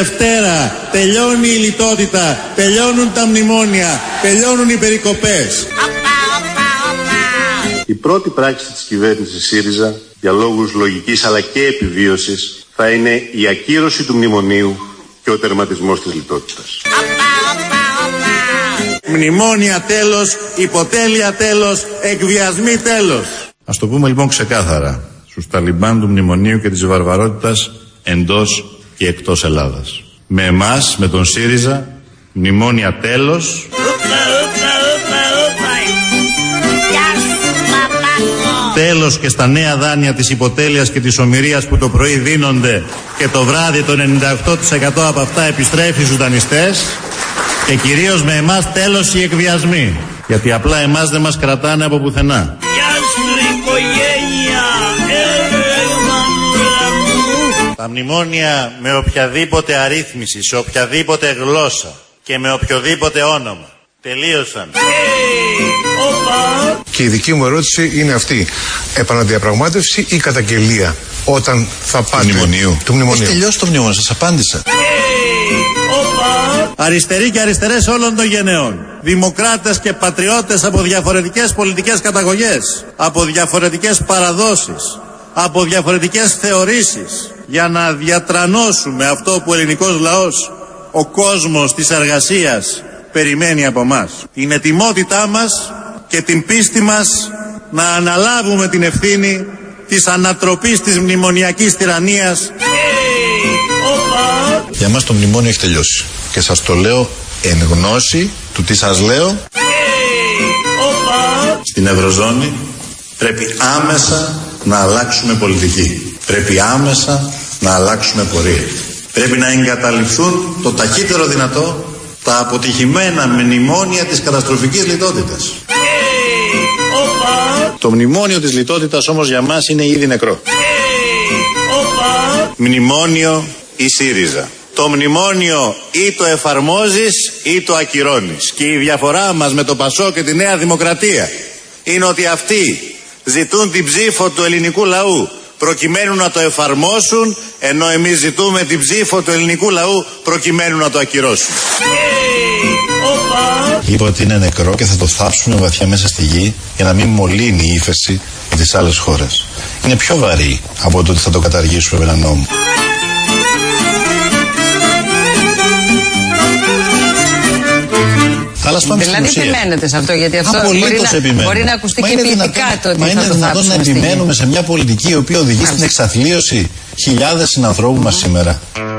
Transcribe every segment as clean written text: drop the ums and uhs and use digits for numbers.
Δευτέρα τελειώνει η λιτότητα, τελειώνουν τα μνημόνια, τελειώνουν οι περικοπές. Η πρώτη πράξη της κυβέρνησης ΣΥΡΙΖΑ, για λόγους λογικής αλλά και επιβίωσης, θα είναι η ακύρωση του μνημονίου και ο τερματισμός της λιτότητας. Μνημόνια τέλος, υποτέλεια τέλος, εκβιασμοί τέλος. Ας το πούμε λοιπόν ξεκάθαρα στους Ταλιμπάν του μνημονίου και της βαρβαρότητας εντός και εκτός Ελλάδας. Με εμάς, με τον ΣΥΡΙΖΑ, μνημόνια τέλος. Τέλος και στα νέα δάνεια της υποτέλειας και της ομηρίας που το πρωί δίνονται και το βράδυ το 98% από αυτά επιστρέφει στους δανειστές. Και κυρίως με εμάς τέλος οι εκβιασμοί. Γιατί απλά εμάς δεν μας κρατάνε από πουθενά. Τα μνημόνια με οποιαδήποτε αρρύθμιση, σε οποιαδήποτε γλώσσα και με οποιοδήποτε όνομα τελείωσαν. Και η δική μου ερώτηση είναι αυτή. Επαναδιαπραγμάτευση ή καταγγελία όταν θα πάτε του μνημονίου. Έχει τελειώσει το μνημόνιο, σας απάντησα. Αριστεροί και αριστερές όλων των γενεών. Δημοκράτες και πατριώτες από διαφορετικές πολιτικές καταγωγές, από διαφορετικές παραδόσεις, από διαφορετικές θεωρήσεις, για να διατρανώσουμε αυτό που ο ελληνικός λαός, ο κόσμος της εργασίας, περιμένει από μας. Την ετοιμότητά μας και την πίστη μας να αναλάβουμε την ευθύνη της ανατροπής της μνημονιακής τυραννίας. Για μας το μνημόνιο έχει τελειώσει. Και σας το λέω εν γνώση του τι σας λέω. Στην Ευρωζώνη πρέπει άμεσα να αλλάξουμε πολιτική. Πρέπει άμεσα να αλλάξουμε πορεία. Πρέπει να εγκαταλειφθούν το ταχύτερο δυνατό τα αποτυχημένα μνημόνια της καταστροφικής λιτότητας. Το μνημόνιο της λιτότητας όμως για μας είναι ήδη νεκρό. Μνημόνιο ή ΣΥΡΙΖΑ. Το μνημόνιο ή το εφαρμόζεις ή το ακυρώνεις. Και η διαφορά μας με το ΠΑΣΟ και τη Νέα Δημοκρατία είναι ότι αυτοί ζητούν την ψήφο του ελληνικού λαού προκειμένου να το εφαρμόσουν, ενώ εμείς ζητούμε την ψήφο του ελληνικού λαού προκειμένου να το ακυρώσουν. Είπα ότι είναι νεκρό και θα το θάψουμε βαθιά μέσα στη γη για να μην μολύνει η ύφεση για τις άλλες χώρες. Είναι πιο βαρύ από το ότι θα το καταργήσουμε με έναν νόμο. Δηλαδή επιμένετε σε αυτό, γιατί αυτό μπορεί να ακουστεί και ποιητικά το ότι μα είναι δυνατόν να επιμένουμε σε μια πολιτική η οποία οδηγεί στην εξαθλίωση χιλιάδες συνανθρώπου μας σήμερα.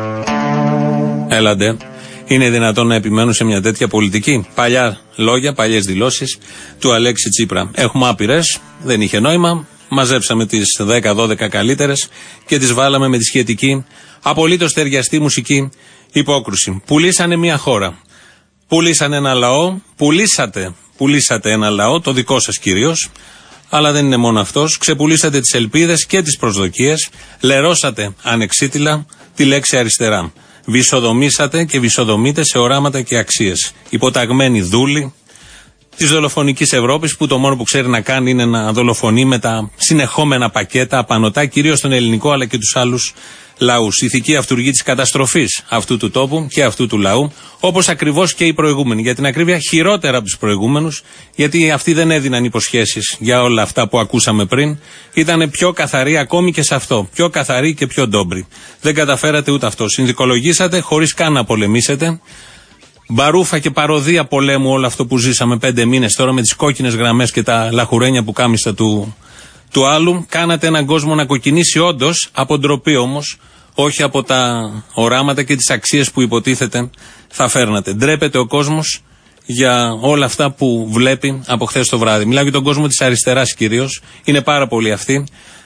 Έλαντε. Είναι δυνατόν να επιμένουν σε μια τέτοια πολιτική? Παλιά λόγια, παλιές δηλώσεις του Αλέξη Τσίπρα. Έχουμε άπειρες, δεν είχε νόημα. Μαζέψαμε τις 10-12 καλύτερες και τις βάλαμε με τη σχετική απολύτως ταιριαστή μουσική υπόκρουση. Πουλήσανε μια χώρα. Πουλήσανε ένα λαό. Πουλήσατε ένα λαό, το δικό σας κυρίως. Αλλά δεν είναι μόνο αυτός. Ξεπουλήσατε τις ελπίδες και τις προσδοκίες. Λερώσατε ανεξίτηλα τη λέξη αριστερά. Βυσοδομήσατε και βυσοδομείτε σε οράματα και αξίες. Υποταγμένοι δούλοι της δολοφονικής Ευρώπης, που το μόνο που ξέρει να κάνει είναι να δολοφονεί με τα συνεχόμενα πακέτα απανωτά, κυρίως τον ελληνικό αλλά και τους άλλους λαούς. Ηθική αυτουργή της καταστροφής αυτού του τόπου και αυτού του λαού, όπως ακριβώς και οι προηγούμενοι. Για την ακρίβεια, χειρότερα από τους προηγούμενους, γιατί αυτοί δεν έδιναν υποσχέσεις για όλα αυτά που ακούσαμε πριν. Ήταν πιο καθαροί ακόμη και σε αυτό. Πιο καθαροί και πιο ντόμπροι. Δεν καταφέρατε ούτε αυτό. Συνδικολογήσατε χωρίς καν να πολεμήσετε. Μπαρούφα και παροδία πολέμου όλο αυτό που ζήσαμε 5 μήνες τώρα με τις κόκκινες γραμμές και τα λαχουρένια που κάμιστα του άλλου. Κάνατε έναν κόσμο να κοκκινήσει όντως, από ντροπή όμως, όχι από τα οράματα και τις αξίες που υποτίθεται θα φέρνατε. Ντρέπεται ο κόσμος για όλα αυτά που βλέπει από χθες το βράδυ. Μιλάω για τον κόσμο της αριστεράς κυρίως. Είναι πάρα πολλοί αυτοί.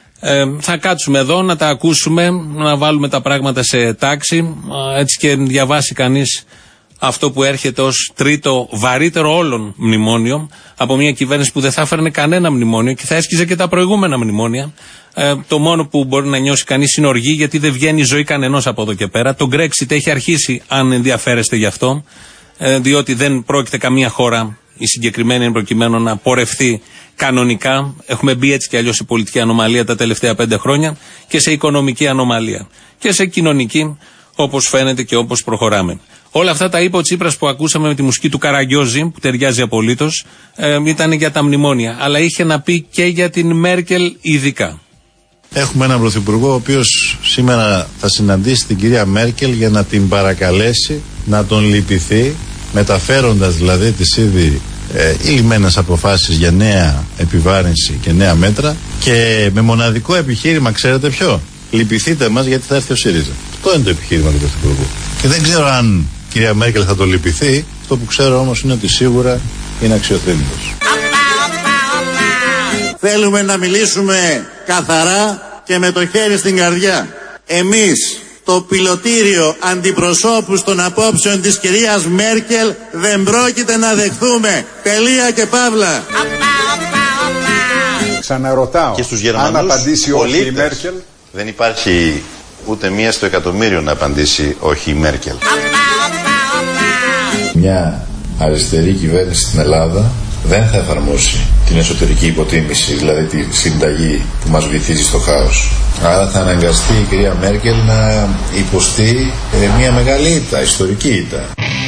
Θα κάτσουμε εδώ να τα ακούσουμε, να βάλουμε τα πράγματα σε τάξη, έτσι και διαβάσει κανείς αυτό που έρχεται ως τρίτο βαρύτερο όλων μνημόνιο από μια κυβέρνηση που δεν θα έφερνε κανένα μνημόνιο και θα έσκιζε και τα προηγούμενα μνημόνια. Το μόνο που μπορεί να νιώσει κανείς είναι οργή, γιατί δεν βγαίνει η ζωή κανενός από εδώ και πέρα. Το Brexit έχει αρχίσει, αν ενδιαφέρεστε γι' αυτό, διότι δεν πρόκειται καμία χώρα, η συγκεκριμένη εν προκειμένου, να πορευθεί κανονικά. Έχουμε μπει έτσι κι αλλιώς σε πολιτική ανομαλία τα τελευταία 5 χρόνια και σε οικονομική ανομαλία και σε κοινωνική, όπως φαίνεται και όπως προχωράμε. Όλα αυτά τα είπε ο Τσίπρας που ακούσαμε με τη μουσική του Καραγκιόζη, που ταιριάζει απολύτως, ήταν για τα μνημόνια. Αλλά είχε να πει και για την Μέρκελ ειδικά. Έχουμε έναν πρωθυπουργό ο οποίος σήμερα θα συναντήσει την κυρία Μέρκελ για να την παρακαλέσει να τον λυπηθεί, μεταφέροντας δηλαδή τις ήδη ηλυμένες αποφάσεις για νέα επιβάρυνση και νέα μέτρα, και με μοναδικό επιχείρημα, ξέρετε ποιο? Λυπηθείτε μας γιατί θα έρθει ο ΣΥΡΙΖΑ. Αυτό είναι το επιχείρημα του πρωθυπουργού. Και δεν ξέρω αν η κυρία Μέρκελ θα το λυπηθεί. Αυτό που ξέρω όμως είναι ότι σίγουρα είναι αξιοθρύνητος. Θέλουμε να μιλήσουμε καθαρά και με το χέρι στην καρδιά. Εμείς, το πιλωτήριο αντιπροσώπους των απόψεων της κυρίας Μέρκελ, δεν πρόκειται να δεχθούμε. Τελεία και παύλα. Ξαναρωτάω, και στους Γερμανούς αν απαντήσει όχι η Μέρκελ. Δεν υπάρχει ούτε μία στο εκατομμύριο να απαντήσει όχι η Μέρκελ. Μια αριστερή κυβέρνηση στην Ελλάδα δεν θα εφαρμόσει την εσωτερική υποτίμηση, δηλαδή τη συνταγή που μας βυθίζει στο χάος. Άρα θα αναγκαστεί η κυρία Μέρκελ να υποστεί μια μεγάλη ήττα, ιστορική ήττα.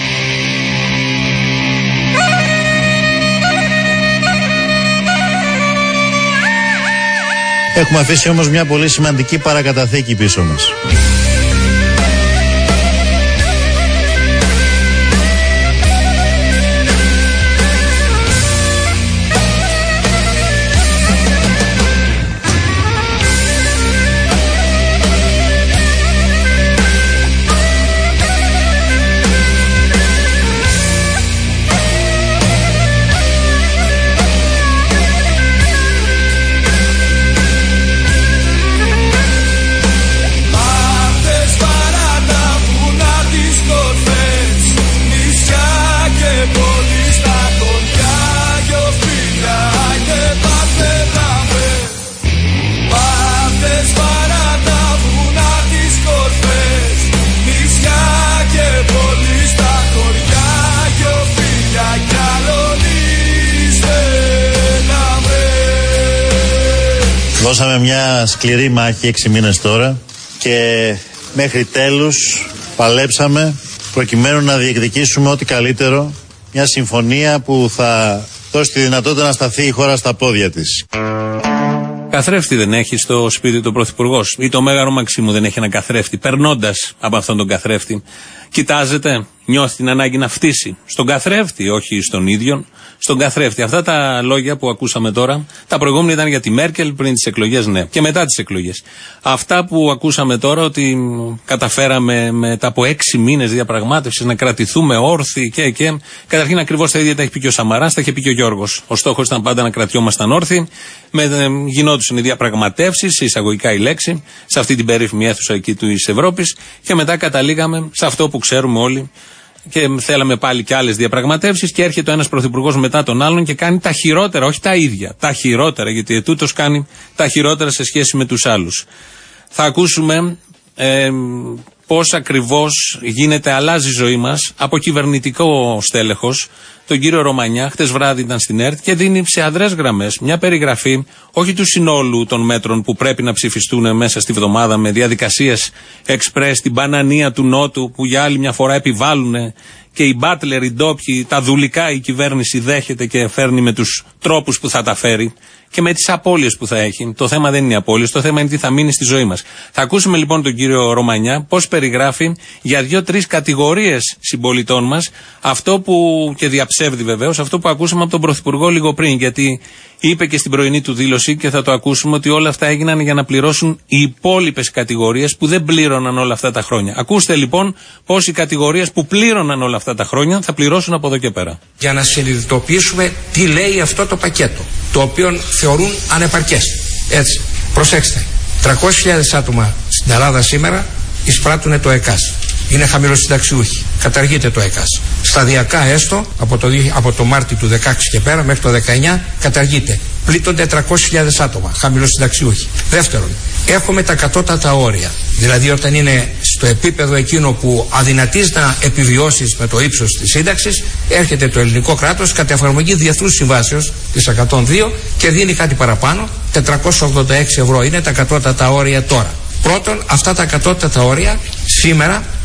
Έχουμε αφήσει όμως μια πολύ σημαντική παρακαταθήκη πίσω μας. Δώσαμε μια σκληρή μάχη 6 μήνες τώρα και μέχρι τέλους παλέψαμε προκειμένου να διεκδικήσουμε ό,τι καλύτερο, μια συμφωνία που θα δώσει τη δυνατότητα να σταθεί η χώρα στα πόδια της. Καθρέφτη δεν έχει στο σπίτι του Πρωθυπουργός, ή το Μέγαρο Μαξίμου δεν έχει ένα καθρέφτη? Περνώντας από αυτόν τον καθρέφτη, κοιτάζεται, νιώθει την ανάγκη να φτύσει στον καθρέφτη, όχι στον ίδιο, στον καθρέφτη. Αυτά τα λόγια που ακούσαμε τώρα, τα προηγούμενα ήταν για τη Μέρκελ πριν τις εκλογές, ναι, και μετά τις εκλογές. Αυτά που ακούσαμε τώρα, ότι καταφέραμε μετά από 6 μήνες διαπραγμάτευσης να κρατηθούμε όρθιοι και καταρχήν ακριβώς τα ίδια τα έχει πει και ο Σαμαράς, τα είχε πει και ο Γιώργος. Ο στόχος ήταν πάντα να κρατιόμασταν όρθιοι, γινόντουσαν οι διαπραγματεύσεις, εισαγωγικά η λέξη, σε αυτή την περίφημη αίθουσα εκεί της Ευρώπης, και μετά καταλήγαμε σε αυτό που ξέρουμε όλοι. Και θέλαμε πάλι και άλλες διαπραγματεύσεις, και έρχεται ο ένας πρωθυπουργός μετά τον άλλον και κάνει τα χειρότερα, όχι τα ίδια, τα χειρότερα, γιατί ετούτος κάνει τα χειρότερα σε σχέση με τους άλλους. Θα ακούσουμε πώς ακριβώς αλλάζει η ζωή μας από κυβερνητικό στέλεχος, τον κύριο Ρωμανιά. Χτες βράδυ ήταν στην ΕΡΤ και δίνει σε αδρές γραμμές μια περιγραφή όχι του συνόλου των μέτρων που πρέπει να ψηφιστούν μέσα στη βδομάδα με διαδικασίες εξπρές, την μπανανία του Νότου που για άλλη μια φορά επιβάλλουν και οι μπάτλερ, οι ντόπιοι, τα δουλικά η κυβέρνηση δέχεται και φέρνει με τους τρόπους που θα τα φέρει και με τις απώλειες που θα έχει. Το θέμα δεν είναι οι απώλειες, το θέμα είναι τι θα μείνει στη ζωή μας. Θα ακούσουμε λοιπόν τον κύριο Ρωμανιά πώς περιγράφει για 2-3 κατηγορίες συμπολιτών μας αυτό που, και διαψεύδει βεβαίως, αυτό που ακούσαμε από τον Πρωθυπουργό λίγο πριν, γιατί είπε και στην πρωινή του δήλωση, και θα το ακούσουμε, ότι όλα αυτά έγιναν για να πληρώσουν οι υπόλοιπες κατηγορίες που δεν πλήρωναν όλα αυτά τα χρόνια. Ακούστε λοιπόν πώς οι κατηγορίες που πλήρωναν όλα αυτά τα χρόνια θα πληρώσουν από εδώ και πέρα. Για να συνειδητοποιήσουμε τι λέει αυτό το πακέτο, το οποίο θεωρούν ανεπαρκές. Έτσι, προσέξτε, 300.000 άτομα στην Ελλάδα σήμερα εισπράττουν το ΕΚΑΣ. Είναι χαμηλοσυνταξιούχοι. Καταργείται το ΕΚΑΣ. Σταδιακά έστω, από το Μάρτιο του 16 και πέρα μέχρι το 19, καταργείται. Πλήττονται 300.000 άτομα, χαμηλοσυνταξιούχοι. Δεύτερον, έχουμε τα κατώτατα όρια. Δηλαδή, όταν είναι στο επίπεδο εκείνο που αδυνατείς να επιβιώσεις με το ύψος της σύνταξης, έρχεται το ελληνικό κράτος κατά εφαρμογή διεθνούς συμβάσεως της 102 και δίνει κάτι παραπάνω. 486 ευρώ είναι τα κατώτατα όρια τώρα. Πρώτον, αυτά τα κατώτατα όρια σήμερα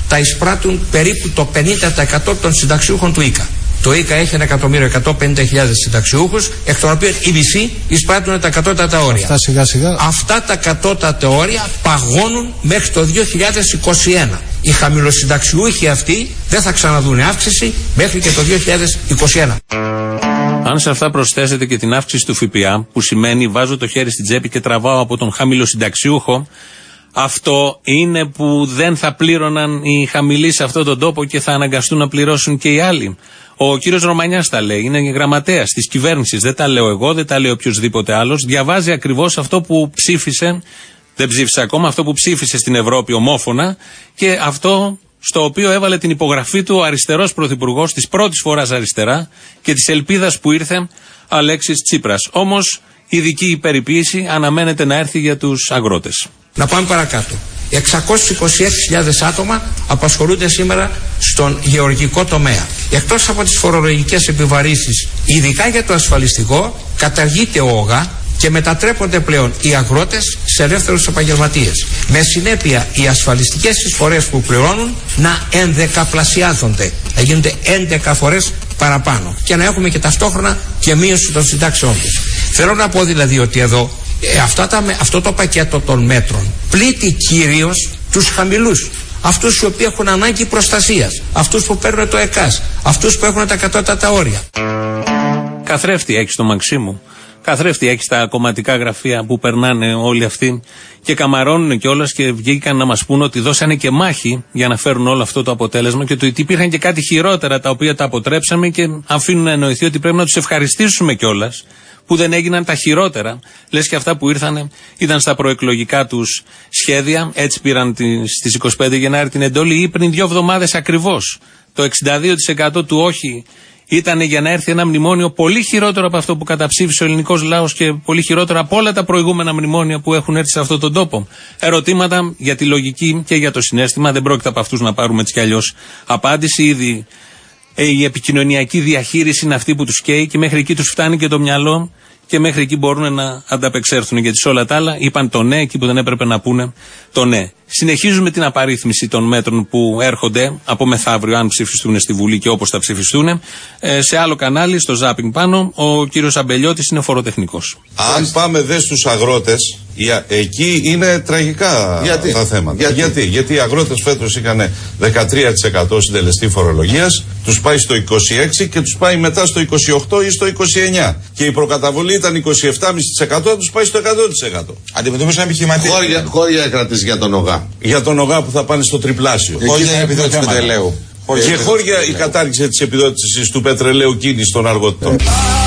τα εισπράττουν περίπου το 50% των συνταξιούχων του ΙΚΑ. Το ΙΚΑ έχει 1.150.000 συνταξιούχους, εκ των οποίων οι μισοί εισπράττουν τα κατώτατα όρια. Αυτά σιγά σιγά. Αυτά τα κατώτατα όρια παγώνουν μέχρι το 2021. Οι χαμηλοσυνταξιούχοι αυτοί δεν θα ξαναδούν αύξηση μέχρι και το 2021. Αν σε αυτά προσθέσετε και την αύξηση του ΦΠΑ, που σημαίνει βάζω το χέρι στην τσέπη και τραβάω από τον χαμηλοσυνταξιούχο, αυτό είναι που δεν θα πλήρωναν οι χαμηλοί σε αυτόν τον τόπο και θα αναγκαστούν να πληρώσουν και οι άλλοι. Ο κύριος Ρωμανιάς τα λέει, είναι γραμματέας της κυβέρνησης, δεν τα λέω εγώ, δεν τα λέει οποιοδήποτε άλλος, διαβάζει ακριβώς αυτό που ψήφισε, δεν ψήφισε ακόμα, αυτό που ψήφισε στην Ευρώπη ομόφωνα και αυτό στο οποίο έβαλε την υπογραφή του ο αριστερός πρωθυπουργός, της πρώτης φοράς αριστερά και της ελπίδας που ήρθε, Αλέξης Τσίπρας. Όμως η ειδική περιποίηση αναμένεται να έρθει για τους αγρότες. Να πάμε παρακάτω. 626.000 άτομα απασχολούνται σήμερα στον γεωργικό τομέα. Εκτός από τις φορολογικές επιβαρύνσεις, ειδικά για το ασφαλιστικό, καταργείται ο ΟΓΑ και μετατρέπονται πλέον οι αγρότες σε ελεύθερους επαγγελματίες. Με συνέπεια οι ασφαλιστικές εισφορές που πληρώνουν να ενδεκαπλασιάζονται, να γίνονται 11 φορές παραπάνω και να έχουμε και ταυτόχρονα και μείωση των συντάξεών τους. Θέλω να πω δηλαδή ότι εδώ αυτό το πακέτο των μέτρων πλήττει κυρίως τους χαμηλούς, αυτούς οι οποίοι έχουν ανάγκη προστασίας, αυτούς που παίρνουν το ΕΚΑΣ, αυτούς που έχουν τα κατώτατα όρια. Καθρέφτη έχει στο Μαξίμου. Καθρέφτη έχει στα κομματικά γραφεία που περνάνε όλοι αυτοί και καμαρώνουν κιόλας και βγήκαν να μας πούν ότι δώσανε και μάχη για να φέρουν όλο αυτό το αποτέλεσμα και ότι υπήρχαν και κάτι χειρότερα τα οποία τα αποτρέψαμε και αφήνουν να εννοηθεί ότι πρέπει να τους ευχαριστήσουμε κιόλας που δεν έγιναν τα χειρότερα. Λες και αυτά που ήρθανε ήταν στα προεκλογικά τους σχέδια, έτσι πήραν στις 25 Γενάρη την εντολή ή πριν 2 εβδομάδες ακριβώς. Το 62% του όχι ήταν για να έρθει ένα μνημόνιο πολύ χειρότερο από αυτό που καταψήφισε ο ελληνικός λαός και πολύ χειρότερο από όλα τα προηγούμενα μνημόνια που έχουν έρθει σε αυτόν τον τόπο. Ερωτήματα για τη λογική και για το συναίσθημα. Δεν πρόκειται από αυτούς να πάρουμε έτσι κι αλλιώς απάντηση. Ήδη η επικοινωνιακή διαχείριση είναι αυτή που τους καίει και μέχρι εκεί τους φτάνει και το μυαλό και μέχρι εκεί μπορούν να ανταπεξέλθουν. Γιατί σε όλα τα άλλα είπαν το ναι εκεί που δεν έπρεπε να πούνε το ναι. Συνεχίζουμε την απαρίθμηση των μέτρων που έρχονται από μεθαύριο, αν ψηφιστούν στη Βουλή και όπως θα ψηφιστούν. Σε άλλο κανάλι, στο Ζάπινγκ πάνω, ο κύριος Αμπελιώτης είναι φοροτεχνικός. Αν πάμε δε στους αγρότες, εκεί είναι τραγικά τα θέματα. Γιατί οι αγρότες φέτος είχαν 13% συντελεστή φορολογίας, τους πάει στο 26% και τους πάει μετά στο 28% ή στο 29%. Και η προκαταβολή ήταν 27,5%, τους πάει στο 100%. Αντιμετωπίσαν επιχειρηματίες. Χώρια κρατήσει για τον ΟΓΑ. Για τον ΟΓΑ που θα πάνε στο τριπλάσιο. Χώρια επιδότηση πετρελαίου. Και χώρια η κατάργηση της επιδότησης του πετρελαίου κίνηση των αργοτητών.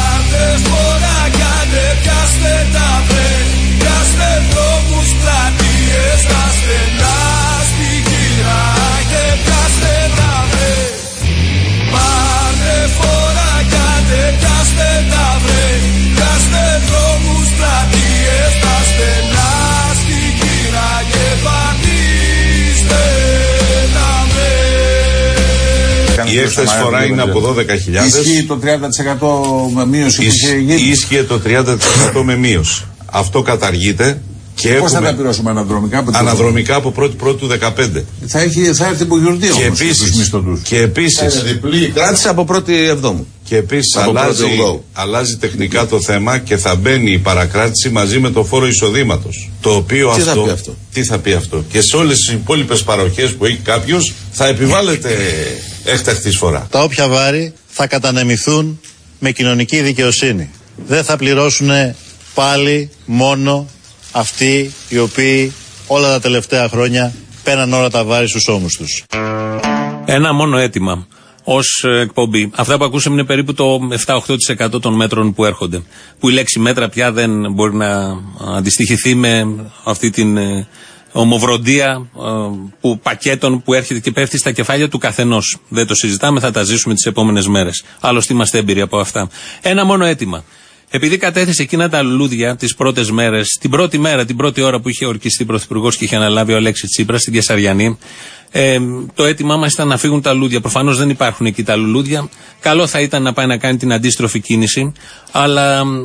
Η έκθεση φορά είναι από 12.000. Ίσχυε το 30% με μείωση. Ίσχυε το 30% με μείωση. Αυτό καταργείται. Και πώς θα τα πληρώσουμε αναδρομικά? Αναδρομικά από 1η του 2015. Θα έρθει από γιορτή όμως στους μισθωτούς. Και επίσης διπλή κράτηση από 1η Εβδόμου. Και επίσης αλλάζει τεχνικά το θέμα και θα μπαίνει η παρακράτηση μαζί με το φόρο εισοδήματος. Το οποίο τι θα πει αυτό? Και σε όλες τις υπόλοιπες παροχές που έχει κάποιος θα επιβάλλεται έκτακτη εισφορά. Τα όποια βάρη θα κατανεμηθούν με κοινωνική δικαιοσύνη. Δεν θα πληρώσουν πάλι μόνο αυτοί οι οποίοι όλα τα τελευταία χρόνια πέραν όλα τα βάρη στους ώμους τους. Ένα μόνο αίτημα ως εκπομπή. Αυτά που ακούσαμε είναι περίπου το 7-8% των μέτρων που έρχονται. Που η λέξη μέτρα πια δεν μπορεί να αντιστοιχηθεί με αυτή την ομοβροντία πακέτων που έρχεται και πέφτει στα κεφάλια του καθενός. Δεν το συζητάμε, θα τα ζήσουμε τις επόμενες μέρες. Άλλωστε είμαστε έμπειροι από αυτά. Ένα μόνο αίτημα. Επειδή κατέθεσε εκείνα τα λουλούδια τις πρώτες μέρες, την πρώτη μέρα, την πρώτη ώρα που είχε ορκιστεί πρωθυπουργός και είχε αναλάβει ο Αλέξης Τσίπρας στην Κεσαριανή, το αίτημά μας ήταν να φύγουν τα λουλούδια. Προφανώς δεν υπάρχουν εκεί τα λουλούδια. Καλό θα ήταν να πάει να κάνει την αντίστροφη κίνηση, αλλά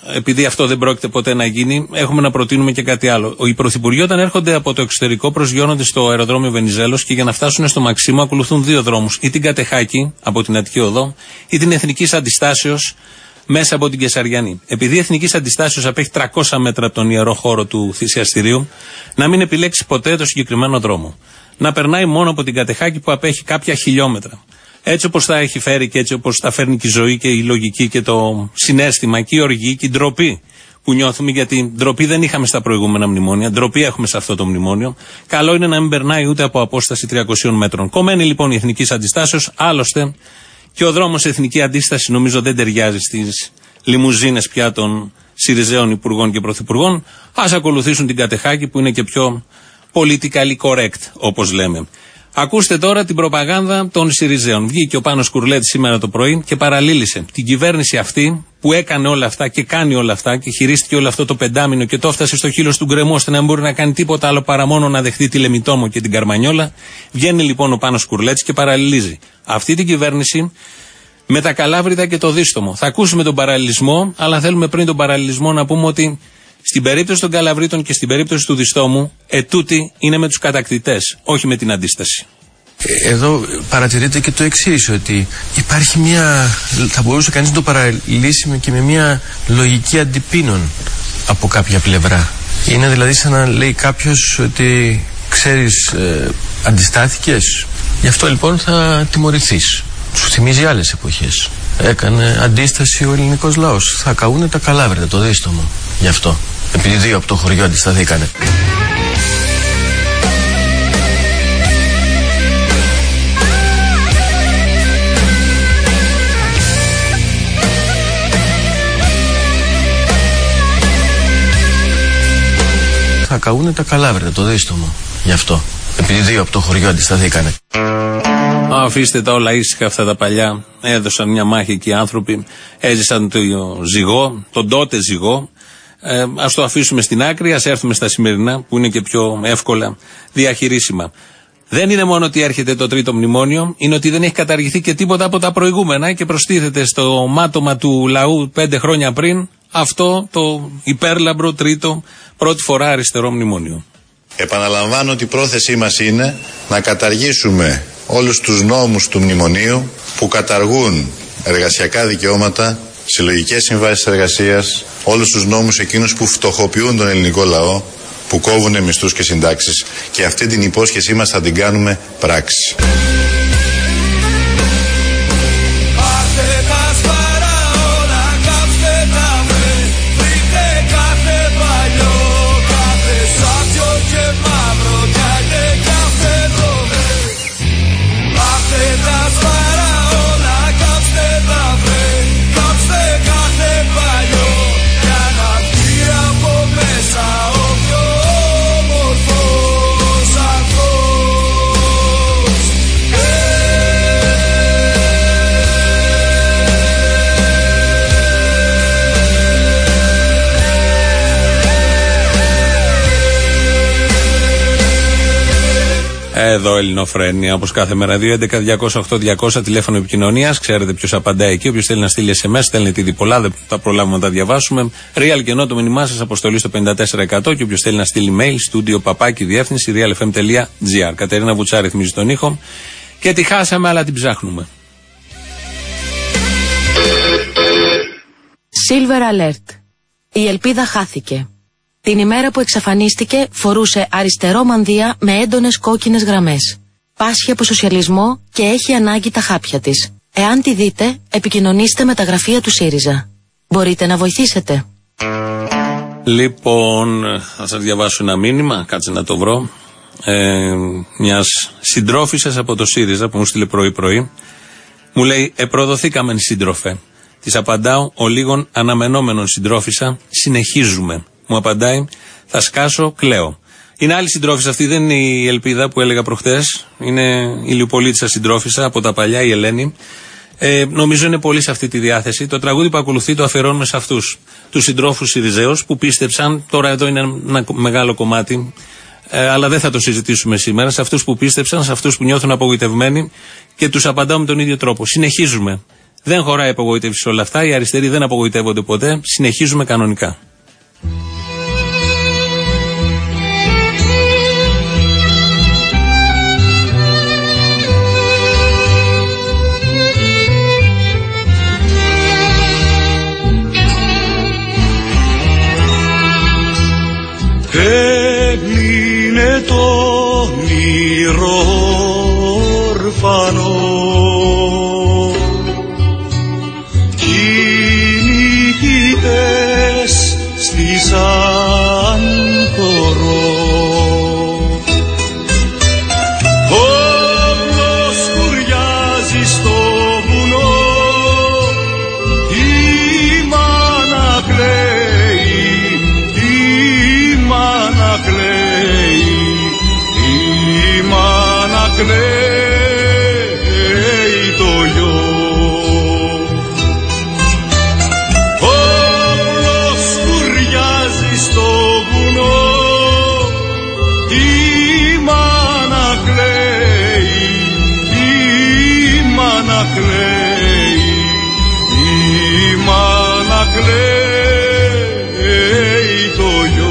επειδή αυτό δεν πρόκειται ποτέ να γίνει, έχουμε να προτείνουμε και κάτι άλλο. Οι πρωθυπουργοί, όταν έρχονται από το εξωτερικό, προσγειώνονται στο αεροδρόμιο Βενιζέλος και για να φτάσουν στο Μαξίμου ακολουθούν δύο δρόμους. Ή την Κατεχάκη από την Αττική Οδό, ή την Εθνικής Αντιστάσεως μέσα από την Κεσαριανή. Επειδή η Εθνικής Αντιστάσεως απέχει 300 μέτρα από τον ιερό χώρο του θυσιαστηρίου, να μην επιλέξει ποτέ το συγκεκριμένο δρόμο. Να περνάει μόνο από την Κατεχάκη που απέχει κάποια χιλιόμετρα. Έτσι όπως θα έχει φέρει και έτσι όπως θα φέρνει και η ζωή και η λογική και το συναίσθημα και η οργή και η ντροπή που νιώθουμε, γιατί ντροπή δεν είχαμε στα προηγούμενα μνημόνια, ντροπή έχουμε σε αυτό το μνημόνιο. Καλό είναι να μην περνάει ούτε από απόσταση 300 μέτρων. Κομμένη λοιπόν η Εθνικής Αντιστάσεως, άλλωστε και ο δρόμος Εθνική Αντίσταση νομίζω δεν ταιριάζει στις λιμουζίνες πια των Συριζέων υπουργών και πρωθυπουργών. Ας ακολουθήσουν την Κατεχάκη που είναι και πιο politically correct, όπως λέμε. Ακούστε τώρα την προπαγάνδα των Συριζέων. Βγήκε ο Πάνος Κουρλέτης σήμερα το πρωί και παραλήλησε την κυβέρνηση αυτή που έκανε όλα αυτά και κάνει όλα αυτά και χειρίστηκε όλο αυτό το πεντάμινο και το έφτασε στο χείλος του γκρεμού ώστε να μην μπορεί να κάνει τίποτα άλλο παρά μόνο να δεχτεί τη Λεμιτόμο και την Καρμανιόλα. Βγαίνει λοιπόν ο Πάνος Κουρλέτης και παραληλίζει αυτή την κυβέρνηση με τα Καλάβρητα και το Δίστομο. Θα ακούσουμε τον παραλληλισμό, αλλά θέλουμε πριν τον παραλληλισμό να πούμε ότι στην περίπτωση των Καλαβρίτων και στην περίπτωση του Διστόμου, ετούτη είναι με τους κατακτητές, όχι με την αντίσταση. Εδώ παρατηρείται και το εξής, ότι υπάρχει θα μπορούσε κανείς να το παραλύσει και με μια λογική αντιπίνων από κάποια πλευρά. Είναι δηλαδή σαν να λέει κάποιος ότι ξέρεις, αντιστάθηκες, γι' αυτό λοιπόν θα τιμωρηθείς. Σου θυμίζει άλλες εποχές. Έκανε αντίσταση ο ελληνικός λαός. Θα καούνε τα Καλάβρητα, το Δίστομο. Γι' αυτό. Επειδή δύο από το χωριό αντισταθήκανε. Θα καούνε τα Καλάβρητα, το Δίστομο. Γι' αυτό. Επειδή δύο από το χωριό αντισταθήκανε. Αφήστε τα όλα ήσυχα, αυτά τα παλιά. Έδωσαν μια μάχη εκεί οι άνθρωποι. Έζησαν το ζυγό, τον τότε ζυγό. Ας το αφήσουμε στην άκρη, ας έρθουμε στα σημερινά που είναι και πιο εύκολα διαχειρίσιμα. Δεν είναι μόνο ότι έρχεται το τρίτο μνημόνιο, είναι ότι δεν έχει καταργηθεί και τίποτα από τα προηγούμενα και προστίθεται στο μάτωμα του λαού 5 χρόνια πριν αυτό το υπέρλαμπρο τρίτο, πρώτη φορά αριστερό μνημόνιο. Επαναλαμβάνω ότι η πρόθεσή μας είναι να καταργήσουμε όλους τους νόμους του μνημονίου που καταργούν εργασιακά δικαιώματα, συλλογικές συμβάσεις εργασίας, όλους τους νόμους εκείνους που φτωχοποιούν τον ελληνικό λαό, που κόβουν μισθούς και συντάξεις, και αυτή την υπόσχεσή μας θα την κάνουμε πράξη. Εδώ Ελληνοφρένεια, όπως κάθε μέρα, 2.11.208.200 τηλέφωνο επικοινωνίας. Ξέρετε ποιος απαντάει εκεί. Όποιος θέλει να στείλει SMS, στέλνετε ήδη πολλά, δεν θα προλάβουμε να τα διαβάσουμε. Real και ενώ το μήνυμά σας, αποστολή στο 54%. Και όποιος θέλει να στείλει mail, studio παπάκι διεύθυνση realfm.gr. Κατερίνα Βουτσά ρυθμίζει τον ήχο. Και τη χάσαμε, αλλά την ψάχνουμε. Silver Alert. Η ελπίδα χάθηκε. Την ημέρα που εξαφανίστηκε φορούσε αριστερό μανδύα με έντονες κόκκινες γραμμές. Πάσχει από σοσιαλισμό και έχει ανάγκη τα χάπια της. Εάν τη δείτε, επικοινωνήστε με τα γραφεία του ΣΥΡΙΖΑ. Μπορείτε να βοηθήσετε. Λοιπόν, θα σας διαβάσω ένα μήνυμα, κάτσε να το βρω, μιας συντρόφισσας από το ΣΥΡΙΖΑ που μου στείλε πρωί-πρωί. Μου λέει, επροδοθήκαμεν σύντροφε. Της απαντάω, ο λίγων αναμενόμενον συντρόφισσα, συνεχίζουμε. Μου απαντάει, θα σκάσω, κλαίω. Είναι άλλη συντρόφισσα αυτή, δεν είναι η Ελπίδα που έλεγα προχτές. Είναι η Λιουπολίτισσα συντρόφισσα από τα παλιά, η Ελένη. Νομίζω είναι πολύ σε αυτή τη διάθεση. Το τραγούδι που ακολουθεί το αφιερώνουμε σε αυτούς. Τους συντρόφους Συριζέους που πίστεψαν, τώρα εδώ είναι ένα μεγάλο κομμάτι, αλλά δεν θα το συζητήσουμε σήμερα. Σε αυτούς που πίστεψαν, σε αυτούς που νιώθουν απογοητευμένοι και τους απαντάω με τον ίδιο τρόπο. Συνεχίζουμε. Δεν χωράει απογοήτευση σε όλα αυτά. Οι αριστεροί δεν απογοητεύονται ποτέ. Συνεχίζουμε κανονικά. Έμεινε το όνειρο ορφανό κι οι νικητές στήσαν χορό. Όλος σκουριάζει στο βουνό, η μάνα κλαίει, η μάνα κλαίει, η μάνα κλαίει το γιο. Όλος σκουριάζει στο βουνό, η μάνα κλαίει, η μάνα κλαίει, η μάνα κλαίει το γιο.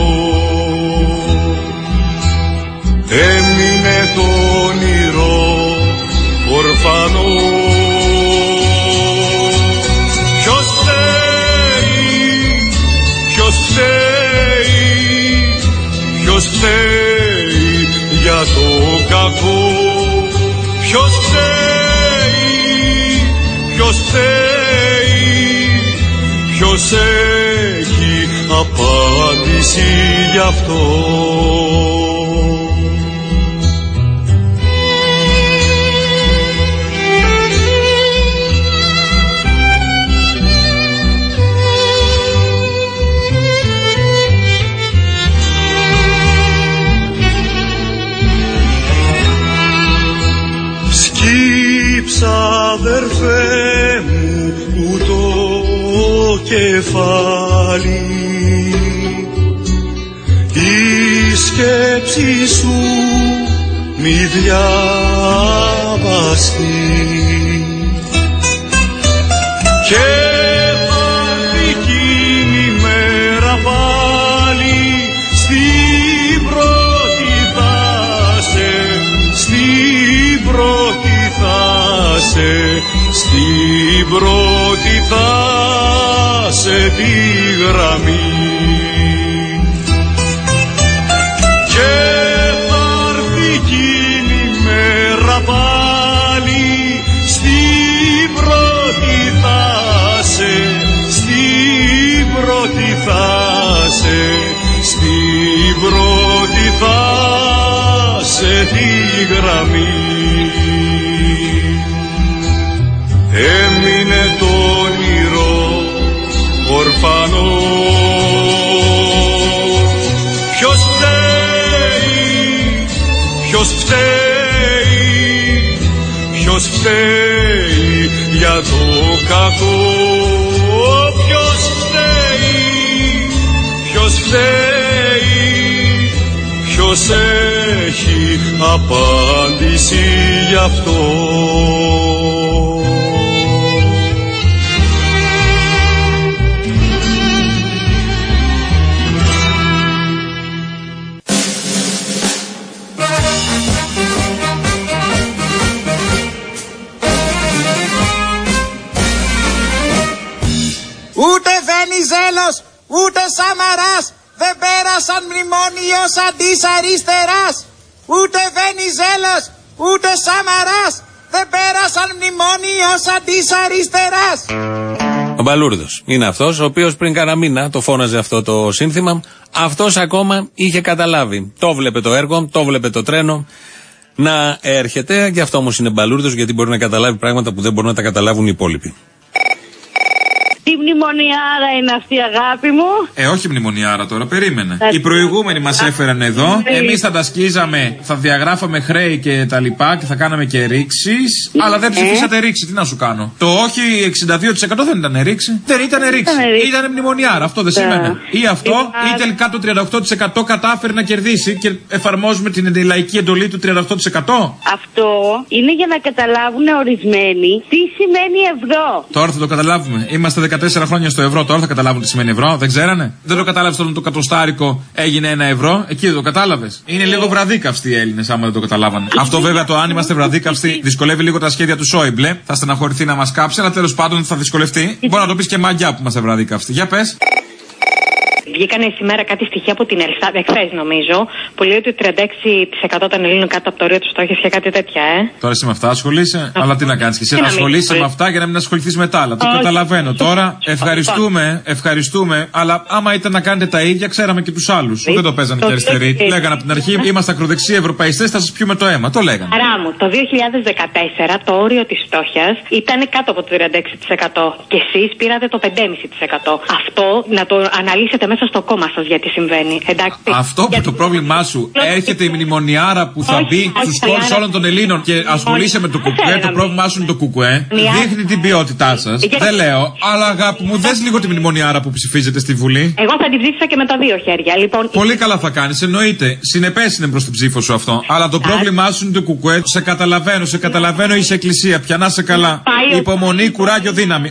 Έμεινε το όνειρο ορφανό. Ποιος φταίει, ποιος φταίει, ποιος φταίει για το κακό. Ποιος φταίει, ποιος φταίει, ποιος έχει απάντηση γι' αυτό. Σκύψα αδερφέ μου το κεφάλι, η σκέψη σου μη διαβαστεί και θα έρθει εκείνη η μέρα πάλι, στην πρώτη θα σε, στην πρώτη θα σε, στην πρώτη θα σε τη γραμμή. Και θα έρθει εκείνη η μέρα πάλι, στην πρώτη θα σε, στην πρώτη θα σε, στην πρώτη θα σε τη γραμμή. Έμεινε το όνειρο ορφανό. Ποιος φταίει, ποιος φταίει, ποιος φταίει για το κακό. Ποιος φταίει, ποιος φταίει, ποιος έχει απάντηση γι' αυτό. Ούτε Βενιζέλος, ούτε Σαμαράς δεν πέρασαν μνημόνιο σαν της αριστεράς. Ούτε Βενιζέλος, ούτε Σαμαράς δεν πέρασαν μνημόνιο σαν της αριστεράς. Ο Μπαλούρδος είναι αυτός, ο οποίος πριν κάνα μήνα το φώναζε αυτό το σύνθημα. Αυτός ακόμα είχε καταλάβει. Το βλέπε το έργο, το βλέπε το τρένο να έρχεται. Γι' αυτό όμως είναι Μπαλούρδος, γιατί μπορεί να καταλάβει πράγματα που δεν μπορούν να τα καταλάβουν οι υπόλοιποι. Τι μνημονιάρα είναι αυτή, αγάπη μου? Όχι μνημονιάρα τώρα, περίμενε. Οι προηγούμενοι μας έφεραν εδώ. Εμείς θα τα σκίζαμε, θα διαγράφαμε χρέη και τα λοιπά και θα κάναμε και ρήξεις. Αλλά δεν ψηφίσατε ρήξη, τι να σου κάνω. Το όχι 62% δεν ήταν ρήξη. Δεν ήταν ρήξη. Ήταν μνημονιάρα, αυτό δεν σημαίνει. Ή αυτό, ή τελικά το 38% κατάφερε να κερδίσει και εφαρμόζουμε την λαϊκή εντολή του 38%. Αυτό είναι για να καταλάβουν ορισμένοι τι σημαίνει ευρώ. Τώρα θα το καταλάβουμε. Είμαστε 14 χρόνια στο ευρώ, τώρα θα καταλάβουν τι σημαίνει ευρώ. Δεν ξέρανε. Δεν το κατάλαβε όταν το κατοστάρικο έγινε 1 ευρώ. Εκεί δεν το κατάλαβε. Είναι λίγο βραδίκαυστοι οι Έλληνες, άμα δεν το καταλάβανε. Αυτό βέβαια το αν είμαστε βραδίκαυστοι δυσκολεύει λίγο τα σχέδια του Σόιμπλε. Θα στεναχωρηθεί να μας κάψει, αλλά τέλος πάντων θα δυσκολευτεί. Μπορεί να το πει και μαγκιά που είμαστε βραδίκαυστοι. Για πες. Βγήκανε σήμερα κάτι στοιχεία από την Ελστάτ, εχθές νομίζω, που λέει ότι 36% των Ελλήνων κάτω από το όριο της φτώχειας και κάτι τέτοια, Τώρα εσύ με αυτά ασχολείσαι, αλλά τι να κάνεις και εσύ, να ασχολείσαι με αυτά για να μην ασχοληθείς με τα άλλα. Το καταλαβαίνω. Τώρα ευχαριστούμε, αλλά άμα ήταν να κάνετε τα ίδια, ξέραμε και τους άλλους. Δεν το παίζανε και αριστεροί. Λέγανε από την αρχή, είμαστε ακροδεξιοί ευρωπαϊστές, θα σας πιούμε το αίμα. Το λέγανε. Άρα μου, το 2014 το όριο της φτώχειας ήταν κάτω από το 36% και εσείς πήρατε το 5,5%. Αυτό να το αναλύσετε μέσα στο κόμμα σας γιατί συμβαίνει. Εντάξει. Αυτό που το πρόβλημά σου, έρχεται η μνημονιάρα που θα μπει στους κόλους όλων των Ελλήνων και ασχολείσαι με το κουκουέ, το πρόβλημά σου είναι το κουκουέ, δείχνει την ποιότητά σας. Δεν λέω, αλλά αγάπη μου, δες λίγο τη μνημονιάρα που ψηφίζετε στη Βουλή. Εγώ θα την ψήφισα και με τα δύο χέρια. Λοιπόν, πολύ καλά θα κάνεις, εννοείται. Συνεπές είναι προς την ψήφο σου αυτό. Αλλά το πρόβλημά σου είναι το κουκουέ. Σε καταλαβαίνω, είσαι εκκλησία. Πια να σε καλά. Υπομονή, κουράγιο, δύναμη.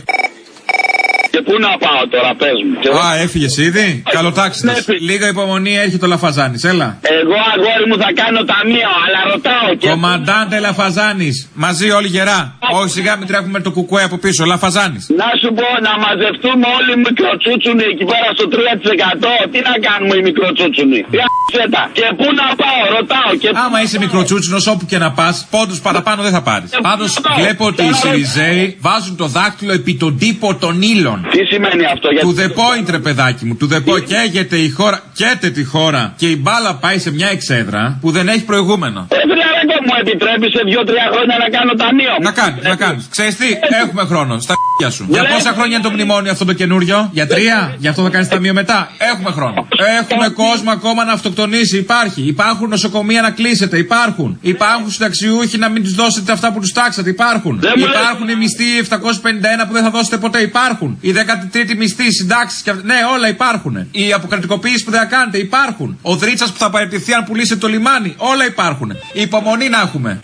Και πού να πάω τώρα, πες μου. Έφυγες ήδη. Καλοτάξιτος. Λίγα υπομονή, έρχεται ο Λαφαζάνης, έλα. Εγώ, αγόρι μου, θα κάνω ταμείο, αλλά ρωτάω και. Κομμαντάντε Λαφαζάνης. Μαζί όλοι γερά. Όχι, σιγά μην τρέχουμε το κουκουέ από πίσω, Λαφαζάνης. Να σου πω, να μαζευτούμε όλοι οι μικροτσούτσουνοι εκεί πέρα στο 3%. Τι να κάνουμε οι μικροτσούτσουνοι. Και πού να πάω, ρωτάω και. Άμα είσαι μικροτσούτσουνος όπου και να πας, πόντους παραπάνω δεν θα πάρεις. Πάντως βλέπω ότι οι Σιριζέοι βάζουν το δάκτυλο επί τον τύπο των ύλων. Τι σημαίνει αυτό, γιατί. To the point, ρε παιδάκι μου. To the point. Καίγεται η χώρα, καίτε τη χώρα και η μπάλα πάει σε μια εξέδρα που δεν έχει προηγούμενο. Δηλαδή μου επιτρέπει σε 2-3 χρόνια να κάνω ταμείο. Να κάνεις. Ξέρεις τι, έχουμε χρόνο. Στα ***ια σου. Για πόσα χρόνια είναι το μνημόνιο αυτό το καινούριο? Για 3? Γι' αυτό θα κάνεις ταμείο μετά. Έχουμε χρόνο. Έχουμε κόσμο ακόμα να αυτοκτονήσει. Υπάρχουν νοσοκομεία να κλείσετε. Υπάρχουν συνταξιούχοι να μην τους δώσετε αυτά που τους τάξατε. Υπάρχουν οι μισθοί 751 που δεν θα δώσετε ποτέ. Υπάρχουν. Η 13η μισθή, συντάξεις και. Ναι, όλα υπάρχουν. Οι αποκρατικοποίησεις που δεν θα κάνετε υπάρχουν. Ο Δρίτσας που θα παραιτηθεί αν πουλήσετε το λιμάνι. Όλα υπάρχουν. Υπομονή να έχουμε.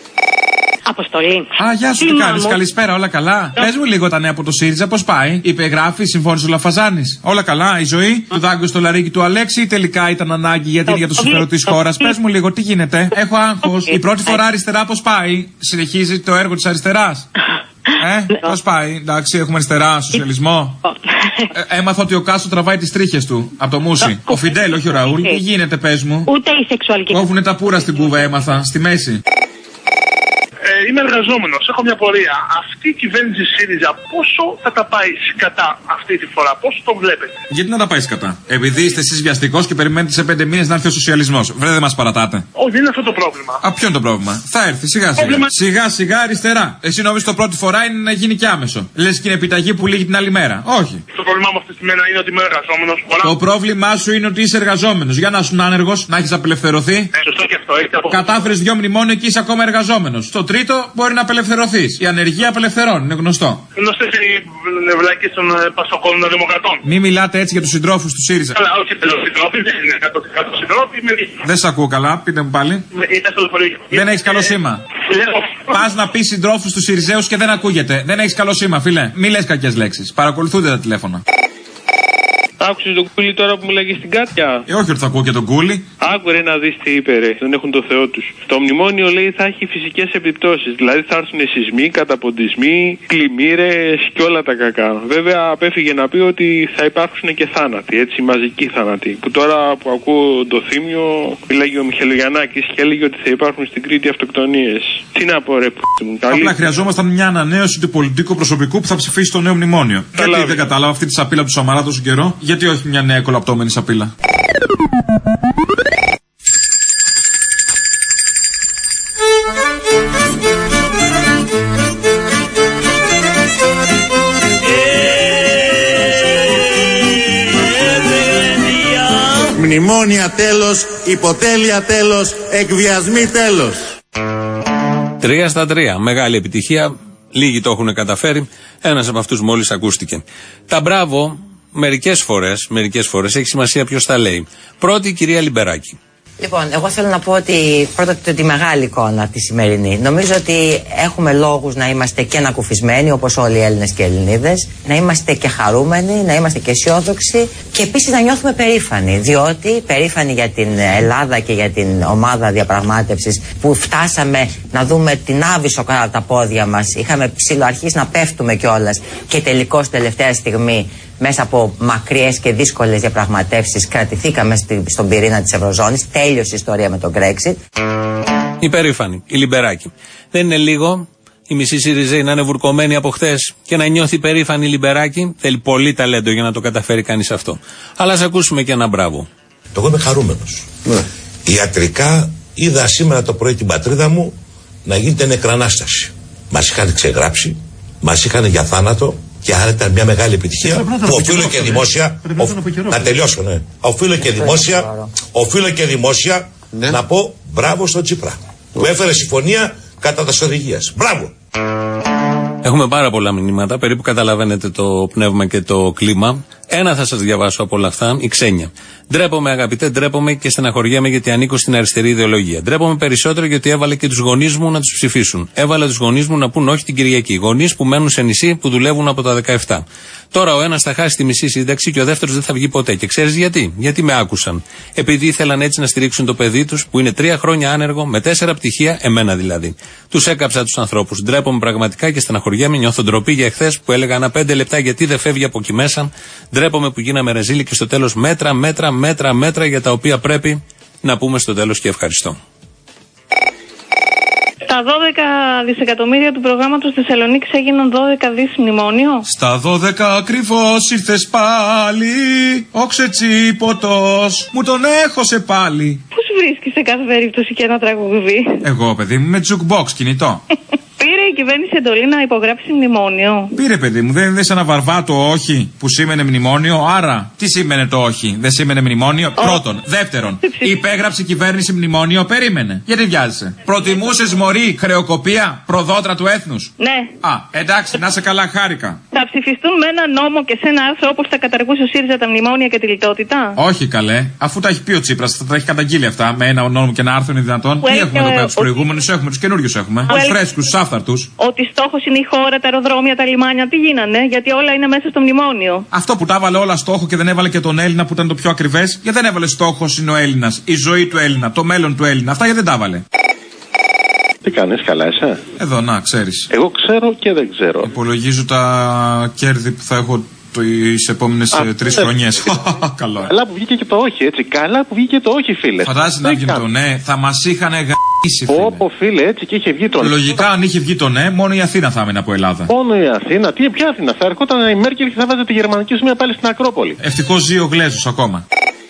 Αποστολή. Γεια σου, τι κάνεις, καλησπέρα, όλα καλά. Πες μου λίγο τα νέα από το ΣΥΡΙΖΑ, πώς πάει? Υπεγράφει, συμφώνησε ο Λαφαζάνης. Όλα καλά, η ζωή του δάγκου στο λαρίκι του Αλέξη ή τελικά ήταν ανάγκη γιατί είναι για το συμφέρον της χώρας? Πες μου λίγο, τι γίνεται? Έχω άγχος. Η πρώτη φορά αριστερά πώς πάει? Συνεχίζει το έργο της αριστεράς? Πώς πάει? Εντάξει, έχουμε αριστερά, σοσιαλισμό. Έμαθα ότι ο Κάσο τραβάει τις τρίχες του από το Μούσι. Ο Φιντέλ, όχι ο Ραούλ. Τι γίνεται, πες μου? Ούτε η σεξουαλική. Κόβουνε τα πουρα στην κούβα, έμαθα, στη μέση. Είμαι εργαζόμενος, έχω μια πορεία. Αυτή η κυβέρνηση ΣΥΡΙΖΑ πόσο θα τα πάει σκατά αυτή τη φορά, πόσο το βλέπετε? Γιατί να τα πάει σκατά? Επειδή είστε εσείς βιαστικός και περιμένετε σε 5 μήνες να έρθει ο σοσιαλισμός. Βρε, δεν μας παρατάτε. Όχι, δεν είναι αυτό το πρόβλημα. Ποιο είναι το πρόβλημα? Θα έρθει σιγά αριστερά. Εσύ νομίζεις το πρώτη φορά είναι να γίνει και άμεσο. Λες και είναι επιταγή που λύγει την άλλη μέρα. Όχι. Το πρόβλημά μου αυτή τη μέρα είναι ότι είμαι εργαζόμενος. Το πρόβλημά σου είναι ότι είσαι εργαζόμενος. Για να ήσουν άνεργος, να έχεις απελευθερωθεί. Σωστό και αυτό, κατάφερες 2 μνημόνια και είσαι ακόμα εργαζόμενος. Στο τρίτο μπορεί να απελευθερωθείς. Η ανεργία απελευθερώνει, είναι γνωστό. Γνωστές οι νευλακίες των Πασοκών Δημοκρατών. Μην μιλάτε έτσι για τους συντρόφους του ΣΥΡΙΖΑ. Αλλά όχι, συντρόφοι δεν είναι 100% συντρόφοι. Δεν σ' ακούω καλά, πείτε μου πάλι. Δεν έχεις καλό σήμα. Πας να πεις συντρόφους του ΣΥΡΙΖΑΙΟΥΣ και δεν ακούγεται. Δεν έχεις καλό σήμα, φίλε. Μη λες κακές λέξεις. Παρακολουθούνται τα τηλέφωνα. Άκουσες τον Κούλι τώρα που μιλάγε στην Κάτια? Όχι ότι θα ακούω και τον Κούλι. Άκου ρε να δεις τι είπε ρε. Δεν έχουν το Θεό τους. Το μνημόνιο λέει θα έχει φυσικές επιπτώσεις. Δηλαδή θα έρθουν σεισμοί, καταποντισμοί, πλημμύρες και όλα τα κακά. Βέβαια απέφυγε να πει ότι θα υπάρξουν και θάνατοι. Έτσι, μαζικοί θάνατοι. Που τώρα που ακούω το Θήμιο, μιλάγε ο Μιχελογιαννάκης και έλεγε ότι θα υπάρχουν στην Κρήτη αυτοκτονίες. Τι να πω ρε μου. Απλά χρειαζόμασταν μια ανανέωση του πολιτικού προσωπικού που θα ψηφίσει το νέο μνημόνιο. Γιατί δεν κατάλαβα αυτή τη σαπίλα του Σαμαρά τόσο καιρό? Γιατί όχι μια νέα κολαπτώμενη σαπίλα? Μνημόνια τέλος, υποτέλεια τέλος, εκβιασμοί τέλος. 3 στα 3. Μεγάλη επιτυχία. Λίγοι το έχουν καταφέρει. Ένας από αυτούς μόλις ακούστηκε. Τα μπράβο μερικές φορές έχει σημασία ποιος τα λέει. Πρώτη η κυρία Λιμπεράκη. Λοιπόν, εγώ θέλω να πω ότι πρώτα τη μεγάλη εικόνα τη σημερινή. Νομίζω ότι έχουμε λόγους να είμαστε και ανακουφισμένοι, όπως όλοι οι Έλληνες και οι Ελληνίδες, να είμαστε και χαρούμενοι, να είμαστε και αισιόδοξοι και επίσης να νιώθουμε περήφανοι. Διότι περήφανοι για την Ελλάδα και για την ομάδα διαπραγμάτευσης που φτάσαμε να δούμε την Άβυσσο κάτω από τα πόδια μας. Είχαμε ψιλοαρχίσει να πέφτουμε κιόλας και τελικώς τελευταία στιγμή, μέσα από μακριές και δύσκολες διαπραγματεύσεις, κρατηθήκαμε στον πυρήνα της Ευρωζώνης. Τέλειωσε η ιστορία με τον Brexit. Υπερήφανη, η Λιμπεράκη. Δεν είναι λίγο η μισή Σιριζέη να είναι βουρκωμένη από χτες και να νιώθει υπερήφανη η Λιμπεράκη. Θέλει πολύ ταλέντο για να το καταφέρει κανείς αυτό. Αλλά ας ακούσουμε και ένα μπράβο. Εγώ είμαι χαρούμενος. Ναι. Ιατρικά είδα σήμερα το πρωί την πατρίδα μου να γίνεται νεκρανάσταση. Μας είχαν ξεγράψει, μας είχαν για θάνατο. Και άρα ήταν μια μεγάλη επιτυχία που οφείλω και δημόσια. Να τελειώσω, ναι. Οφείλω και δημόσια να πω μπράβο στον Τσίπρα. Που έφερε συμφωνία κατά της οδηγίας. Μπράβο! Έχουμε πάρα πολλά μηνύματα, περίπου καταλαβαίνετε το πνεύμα και το κλίμα. Ένα θα σας διαβάσω από όλα αυτά, η Ξένια. Ντρέπομαι, αγαπητέ, ντρέπομαι και στεναχωριέμαι γιατί ανήκω στην αριστερή ιδεολογία. Ντρέπομαι περισσότερο γιατί έβαλε και τους γονείς μου να τους ψηφίσουν. Έβαλε τους γονείς μου να πούν όχι την Κυριακή. Γονείς που μένουν σε νησί που δουλεύουν από τα 17. Τώρα ο ένας θα χάσει τη μισή σύνταξη και ο δεύτερος δεν θα βγει ποτέ. Και ξέρεις γιατί? Γιατί με άκουσαν. Επειδή ήθελαν έτσι να στηρίξουν το παιδί τους που είναι 3 χρόνια άνεργο με 4 πτυχία, εμένα δηλαδή. Τους έκαψα τους ανθρώπους. Ντρέπομαι πραγματικά και στεναχωριέμαι. Νιώθω ντροπή για εχθές που έλεγα ανά 5 λεπτά γιατί δεν φεύγει από εκεί μέσα. Ντρέπομαι που γίναμε ρεζίλοι και στο τέλος μέτρα για τα οποία πρέπει να πούμε στο τέλος και ευχαριστώ. Τα 12 δισεκατομμύρια του προγράμματος Θεσσαλονίκης έγιναν 12 δις μνημόνιο. Στα 12 ακριβώς ήρθες πάλι, ο Ξετσίποτος, μου τον έχωσε πάλι. Πώς βρίσκεις σε κάθε περίπτωση και ένα τραγούδι? Εγώ, παιδί μου, με jukebox κινητό. Πήρε η κυβέρνηση εντολή να υπογράψει μνημόνιο. Πήρε, παιδί μου, δεν είναι σαν ένα βαρβάτο όχι που σήμαινε μνημόνιο. Άρα, τι σήμαινε το όχι? Δεν σήμαινε μνημόνιο. Πρώτον. Δεύτερον, υπέγραψε η κυβέρνηση μνημόνιο, περίμενε. Γιατί βιάζεσαι? Προτιμούσες μωρή χρεοκοπία προδότρα του έθνους? Ναι. Α, εντάξει, να σε καλά, χάρηκα. Θα ψηφιστούν με ένα νόμο και σε ένα άρθρο όπως θα καταργούσε ο ΣΥΡΙΖΑ τα μνημόνια και τη λιτότητα? Όχι, καλέ. Αφού τα έχει πει ο Τσίπρας, θα τα έχει καταγγείλει αυτά. Με ένα νόμο και ένα άρθρο είναι δυνατόν. Τι έχουμε εδώ πέρα, τους προηγούμενους έχουμε, τους καινούριους έχουμε. Τους φρέσκους, τους άφθαρτους. Ότι στόχος είναι η χώρα, τα αεροδρόμια, τα λιμάνια, τι γίνανε? Γιατί όλα είναι μέσα στο μνημόνιο. Αυτό που τα έβαλε όλα στόχο και δεν έβαλε και τον Έλληνα που ήταν το πιο ακριβές. Γιατί δεν έβαλε στόχος είναι ο Έλληνας, η ζωή του Έλληνα, το μέλλον του Έλληνα. Αυτά γιατί δεν τα έβαλε. Τι κάνεις, καλά είσαι? Εδώ, να, ξέρεις. Εγώ ξέρω και δεν ξέρω. Υπολογίζω τα κέρδη που θα έχω τις επόμενες 3 χρονιές. Καλό. Καλά που βγήκε και το όχι, έτσι. Καλά που βγήκε το όχι, φίλε. Φαντάζεσαι να βγει το ναι, θα μας είχαν γαμίσει, φίλε. Όπο, φίλε, έτσι και είχε βγει το ναι. Λογικά, αν είχε βγει το ναι, μόνο η Αθήνα θα έμενε από Ελλάδα. Μόνο η Αθήνα, ποια Αθήνα? Θα ερχόταν η Μέρκελ και θα βάζε τη γερμανική σημαία πάλι στην Ακρόπολη. Ευτυχώς ζει ο Γλέζος ακόμα.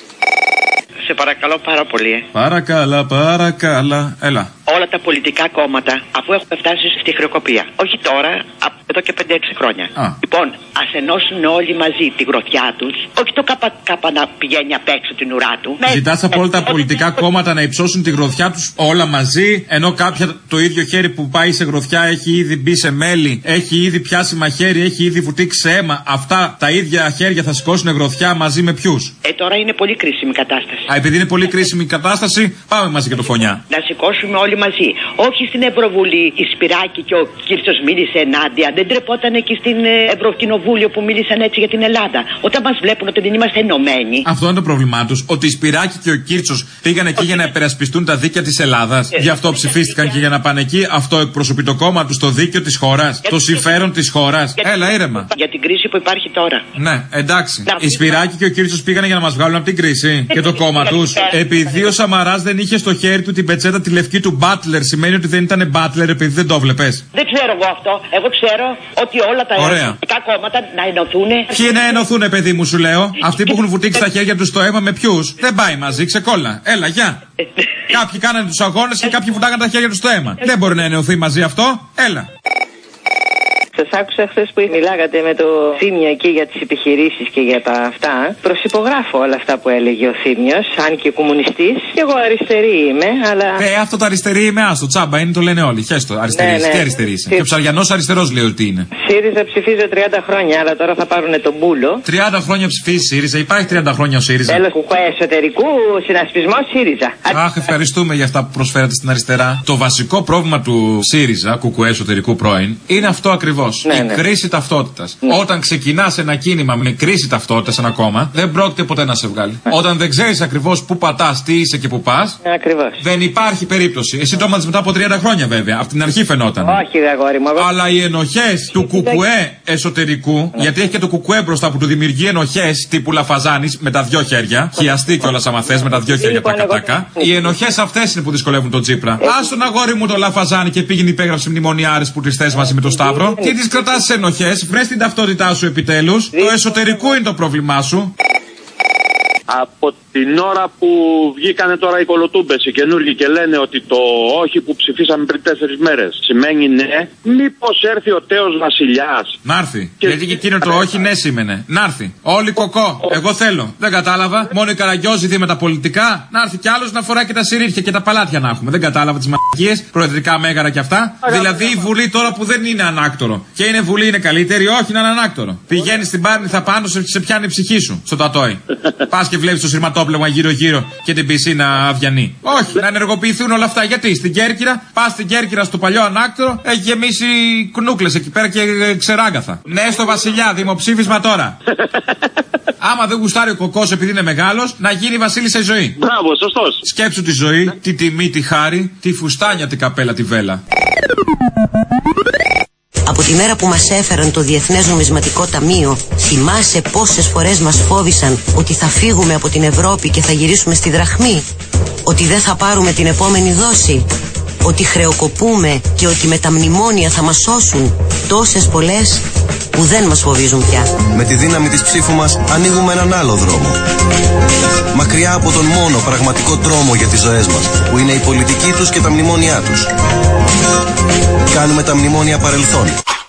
Σε παρακαλώ πάρα πολύ. Παρακάλα. Έλα. Όλα τα πολιτικά κόμματα, αφού έχουν φτάσει στη χρεοκοπία, όχι τώρα, εδώ και 5-6 χρόνια. Λοιπόν, ας ενώσουν όλοι μαζί τη γροθιά τους, όχι το κάπα να πηγαίνει απ' έξω την ουρά του. Ζητάς από όλα τα πολιτικά κόμματα να υψώσουν τη γροθιά τους όλα μαζί, ενώ κάποια το ίδιο χέρι που πάει σε γροθιά έχει ήδη μπει σε μέλι, έχει ήδη πιάσει μαχαίρι, έχει ήδη βουτήξει σε αίμα. Αυτά τα ίδια χέρια θα σηκώσουν γροθιά μαζί με ποιους? Τώρα είναι πολύ κρίσιμη κατάσταση. Επειδή είναι πολύ κρίσιμη η κατάσταση, πάμε μαζί για το φωνιά. Να σηκώσουμε όλοι μαζί. Όχι στην Ευρωβουλή η Σπυράκη και ο Κίρτσος μίλησε ενάντια. Δεν τρεπόταν εκεί στην Ευρωκοινοβούλιο που μίλησαν έτσι για την Ελλάδα. Όταν μας βλέπουν ότι δεν είμαστε ενωμένοι. Αυτό είναι το πρόβλημά τους. Ότι η Σπυράκη και ο Κίρτσος πήγαν εκεί για να υπερασπιστούν τα δίκαια της Ελλάδας. Γι' αυτό ψηφίστηκαν και για να πάνε εκεί. Αυτό εκπροσωπεί το κόμμα του το δίκαιο της χώρας. Το συμφέρον της χώρας. Έλα, ήρεμα. Για την κρίση που υπάρχει τώρα. Ναι, εντάξει. Η Σπυράκη και ο Κίρτσος πήγαν για να μας βγάλουν από την κρίση. Και το κόμμα τους. Επειδή ο Σαμαράς δεν είχε στο χέρι του την πετσέτα τη λευκή του Μπάτλερ, σημαίνει ότι δεν ήταν Μπάτλερ επειδή δεν το βλέπες? Δεν ξέρω εγώ αυτό. Εγώ ξέρω ότι όλα τα πολιτικά κόμματα να ενωθούν. Ποιοι να ενωθούν, παιδί μου, σου λέω? Αυτοί που έχουν βουτήξει τα χέρια τους στο αίμα με ποιους? Δεν πάει μαζί, ξεκόλα. Έλα, γεια. Κάποιοι κάνανε τους αγώνες και κάποιοι βουτάγανε τα χέρια τους στο αίμα. Δεν μπορεί να ενωθεί μαζί αυτό. Έλα. Σας άκουσα χθες που μιλάγατε με το Θήμιο εκεί για τις επιχειρήσεις και για τα αυτά. Προσυπογράφω όλα αυτά που έλεγε ο Θήμιος, αν και κομμουνιστής. Και εγώ αριστερή είμαι, αλλά. Αυτό το αριστερή είμαι, άστο, τσάμπα είναι, το λένε όλοι. Χέστο, αριστερή. Ναι. Τι αριστερή είσαι. Και ο Ψαριανός αριστερός λέει ότι είναι. ΣΥΡΙΖΑ ψηφίζω 30 χρόνια, αλλά τώρα θα πάρουν τον μπούλο. 30 χρόνια ψηφίζει ΣΥΡΙΖΑ, υπάρχει 30 χρόνια ο ΣΥΡΙΖΑ. Τέλος εσωτερικού συνασπισμό ΣΥΡΙΖΑ. Αχ, ευχαριστούμε για αυτά που προσφέρατε στην αριστερά. Το βασικό πρόβλημα του ΣΥΡΙΖΑ, κουκουέ εσωτερικού πρώην, είναι αυτό ακριβώς. Η κρίση ταυτότητας. Όταν ξεκινάς ένα κίνημα με κρίση ταυτότητας, ένα κόμμα, δεν πρόκειται ποτέ να σε βγάλει. Όταν δεν ξέρεις ακριβώς πού πατάς, τι είσαι και πού πας, δεν υπάρχει περίπτωση. Εσύ το έμαθες μετά από 30 χρόνια βέβαια. Από την αρχή φαινόταν. Όχι, αγόρι μου. Αλλά οι ενοχές του κουκουέ εσωτερικού, γιατί έχει και το κουκουέ μπροστά που του δημιουργεί ενοχές τύπου Λαφαζάνης με τα δυο χέρια. Χιαστεί κιόλας άμα θες με τα δυο χέρια τάκα. Οι ενοχές αυτές είναι που δυσκολεύουν τον Τσίπρα. Ας τον αγόρι μου το Λαφαζάνη και πήγαινε υπέγραψε μνημονιάρες που τις θες μαζί με τον Σταύρο. Τι τις κρατάς τις ενοχές, βρες την ταυτότητά σου επιτέλους. Το εσωτερικό είναι το πρόβλημά σου. Από την ώρα που βγήκανε τώρα οι κολοτούμπες οι καινούργοι και λένε ότι το όχι που ψηφίσαμε πριν 4 μέρες σημαίνει ναι, μήπως έρθει ο τέος βασιλιάς. Να έρθει. Γιατί και εκείνο το όχι ναι σήμαινε. Να έρθει. Όλοι κοκό. Εγώ θέλω. Δεν κατάλαβα. Μόνο οι Καραγκιόζοι δει με τα πολιτικά. Να έρθει κι άλλος να φοράει και τα σιρήρχια και τα παλάτια να έχουμε. Δεν κατάλαβα τις μαλακίες. Προεδρικά μέγαρα κι αυτά. Δηλαδή η Βουλή τώρα που δεν είναι ανάκτορο. Και είναι Βουλή είναι καλύτερη, όχι να είναι ανάκτορο. Πηγαίνει στην Πάρνηθα πάνω, σε πιάνει η ψυχή σου στο τατόι. Πα και βλέπει το σειρματόπλευμα γύρω-γύρω και την πισίνα αυγιανή. Όχι, να ενεργοποιηθούν όλα αυτά. Γιατί στην Κέρκυρα, πα στην Κέρκυρα στο παλιό ανάκτορο, έχει γεμίσει κουνούκλες εκεί πέρα και ξεράγκαθα. Ναι, στο Βασιλιά, δημοψήφισμα τώρα. Άμα δεν γουστάρει ο κοκός επειδή είναι μεγάλος, να γίνει βασίλισσα η ζωή. Μπράβο, σωστός. Σκέψου τη ζωή, τη τιμή, τη χάρη, τη φουστάνια, την καπέλα, τη βέλα. Από τη μέρα που μας έφεραν το Διεθνές Νομισματικό Ταμείο, θυμάσαι πόσες φορές μας φόβησαν ότι θα φύγουμε από την Ευρώπη και θα γυρίσουμε στη δραχμή, ότι δεν θα πάρουμε την επόμενη δόση, ότι χρεοκοπούμε και ότι με τα μνημόνια θα μας σώσουν. Τόσες πολλές που δεν μας φοβίζουν πια. Με τη δύναμη της ψήφου μας ανοίγουμε έναν άλλο δρόμο. Μακριά από τον μόνο πραγματικό δρόμο για τις ζωές μας, που είναι η πολιτική τους και τα μνημόνια τους. Κάνουμε τα μνημόνια παρελθόν.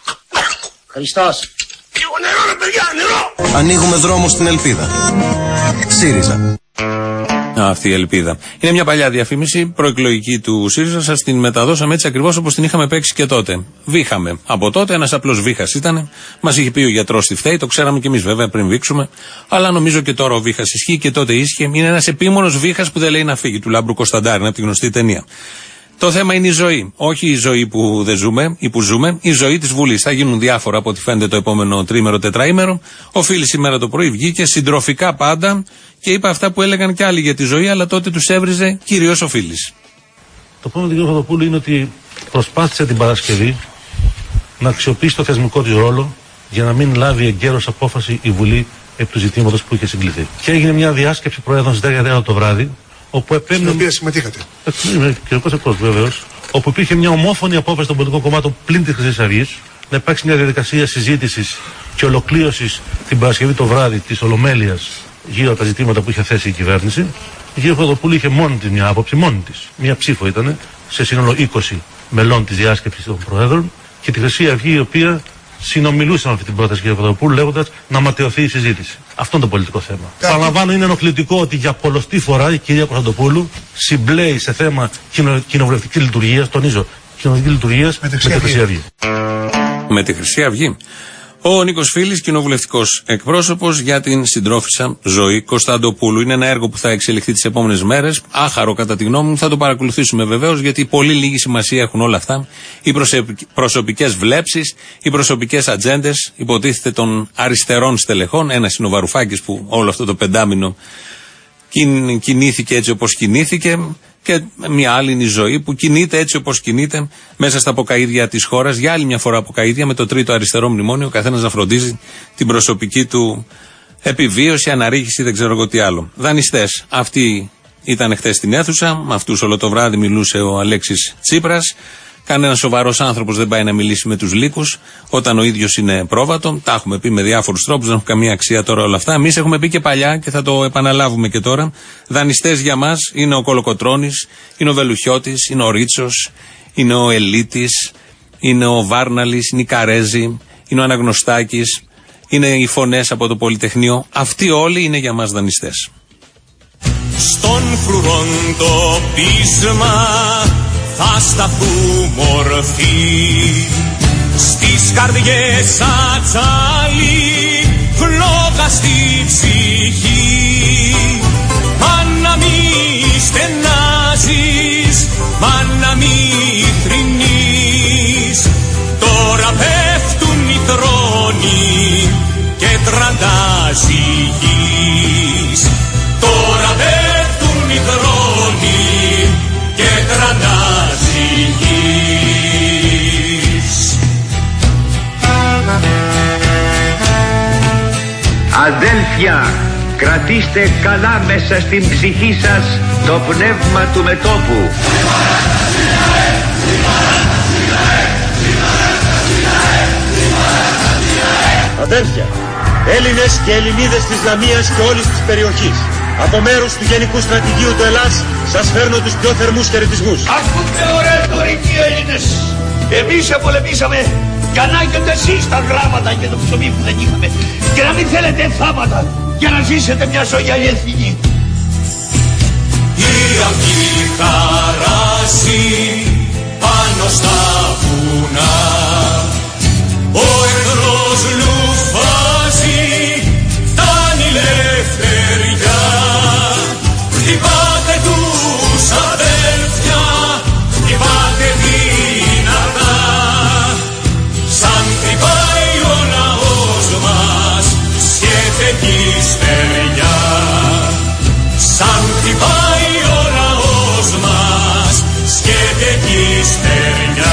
Χριστός. Λίγο νερό ρε παιδιά, νερό. Ανοίγουμε δρόμο στην ελπίδα. ΣΥΡΙΖΑ. Αυτή η ελπίδα. Είναι μια παλιά διαφήμιση προεκλογική του ΣΥΡΙΖΑ. Σας την μεταδώσαμε έτσι ακριβώς όπως την είχαμε παίξει και τότε. Βήχαμε. Από τότε ένας απλός βήχας ήταν. Μας είχε πει ο γιατρός τι φταίει. Το ξέραμε κι εμείς βέβαια πριν βήξουμε. Αλλά νομίζω και τώρα ο βήχας ισχύει και τότε ίσχυε. Είναι ένας επίμονος βήχας που δεν λέει να φύγει. Του Λάμπρου Κωνσταντάρη, από τη γνωστή ταινία. Το θέμα είναι η ζωή. Όχι η ζωή που δεν ζούμε ή που ζούμε, η ζωή της Βουλής. Θα γίνουν διάφορα από ό,τι φαίνεται το επόμενο τρίμερο, τετραήμερο. Ο Φίλης σήμερα το πρωί βγήκε συντροφικά πάντα και είπε αυτά που έλεγαν κι άλλοι για τη ζωή, αλλά τότε τους έβριζε κυρίως ο Φίλης. Το πρώτο του κ. Παπαδοπούλου είναι ότι προσπάθησε την Παρασκευή να αξιοποιήσει το θεσμικό της ρόλο για να μην λάβει εγκαίρως απόφαση η Βουλή επί του ζητήματος που είχε συγκληθεί. Και έγινε μια διάσκεψη προέδρων στις 10 το βράδυ. Στην οποία συμμετείχατε. Κυρικός εκπρόσωπος βεβαίως. Όπου υπήρχε μια ομόφωνη απόφαση των πολιτικών κομμάτων πλην της Χρυσής Αυγής να υπάρξει μια διαδικασία συζήτησης και ολοκλήρωσης την Παρασκευή το βράδυ της Ολομέλειας γύρω από τα ζητήματα που είχε θέσει η κυβέρνηση. Η κυρία Παπαδοπούλου είχε μόνη της μια άποψη, μόνη της. Μια ψήφο ήταν σε σύνολο 20 μελών της διάσκεψης των Προέδρων και τη Χρυσή Αυγή η οποία συνομιλούσε με αυτή την πρόταση, κύριε Παπαδοπούλου, λέγοντας να ματαιωθεί η συζήτηση. Αυτό είναι το πολιτικό θέμα. Παραλαμβάνω, είναι ενοχλητικό ότι για πολλωστή φορά η κυρία Παπαδοπούλου συμπλέει σε θέμα κοινοβουλευτικής λειτουργίας, τονίζω, κοινοβουλευτικής λειτουργίας με τη Χρυσή Αυγή. Με τη Χρυσή Αυγή. Ο Νίκος Φίλης, κοινοβουλευτικός εκπρόσωπος για την συντρόφισσα ζωή Κωνσταντοπούλου. Είναι ένα έργο που θα εξελιχθεί τις επόμενες μέρες. Άχαρο κατά τη γνώμη μου. Θα το παρακολουθήσουμε βεβαίως, γιατί πολύ λίγη σημασία έχουν όλα αυτά. Οι προσωπικές βλέψεις, οι προσωπικές ατζέντες, υποτίθεται των αριστερών στελεχών. Ένας είναι ο Βαρουφάκης που όλο αυτό το πεντάμινο κινήθηκε έτσι όπως κινήθηκε. Και μια άλλη είναι η ζωή που κινείται έτσι όπως κινείται μέσα στα αποκαΐδια της χώρας. Για άλλη μια φορά αποκαΐδια με το τρίτο αριστερό μνημόνιο. Ο καθένας να φροντίζει την προσωπική του επιβίωση, αναρρίχηση, δεν ξέρω εγώ τι άλλο. Δανειστές. Αυτοί ήταν χθες στην αίθουσα. Με αυτούς όλο το βράδυ μιλούσε ο Αλέξης Τσίπρας. Κανένας σοβαρός άνθρωπος δεν πάει να μιλήσει με τους λύκους όταν ο ίδιος είναι πρόβατο. Τα έχουμε πει με διάφορους τρόπους, δεν έχουν καμία αξία τώρα όλα αυτά. Εμείς έχουμε πει και παλιά και θα το επαναλάβουμε και τώρα. Δανειστές για μας είναι ο Κολοκοτρώνης, είναι ο Βελουχιώτης, είναι ο Ρίτσος, είναι ο Ελίτης, είναι ο Βάρναλης, είναι η Καρέζη, είναι ο Αναγνωστάκης, είναι οι φωνές από το Πολυτεχνείο. Αυτοί όλοι είναι για μας δανειστές. Στον φρουρόν το πείσμα θα σταθούν μορφή, στις καρδιές ατσάλι, φλόγα στη ψυχή. Μα να μη στενάζεις, μα να μη θρηνείς, τώρα πέφτουν οι θρόνοι και τραντάζει η γης. Τώρα πέφτουν οι θρόνοι και τραντάζει η γης. Αδέλφια, κρατήστε καλά μέσα στην ψυχή σας το πνεύμα του μετώπου. Αδέλφια, Έλληνες και Ελληνίδες της Λαμίας και όλης της περιοχής, από μέρους του Γενικού Στρατηγείου του Ελλάς, σας φέρνω τους πιο θερμούς χαιρετισμούς. Ακούτε ωραία τωρικοί Έλληνες, εμείς επολεμήσαμε για να έχετε εσείς τα γράμματα και το ψωμί που δεν είχαμε, και να μην θέλετε θάματα για να ζήσετε μια ζωή αληθινή. Η αυγή χαράσει πάνω στα βουνά, ο εχθρός λουφάζει, φτάνει η ελευθεριά. Χτυπάτε τους αδέλφια, χτυπάτε δυνατά, σαν χτυπάει ο λαός μας σκέτε κι στεριά. Σαν χτυπάει ο λαός μας σκέτε κι στεριά.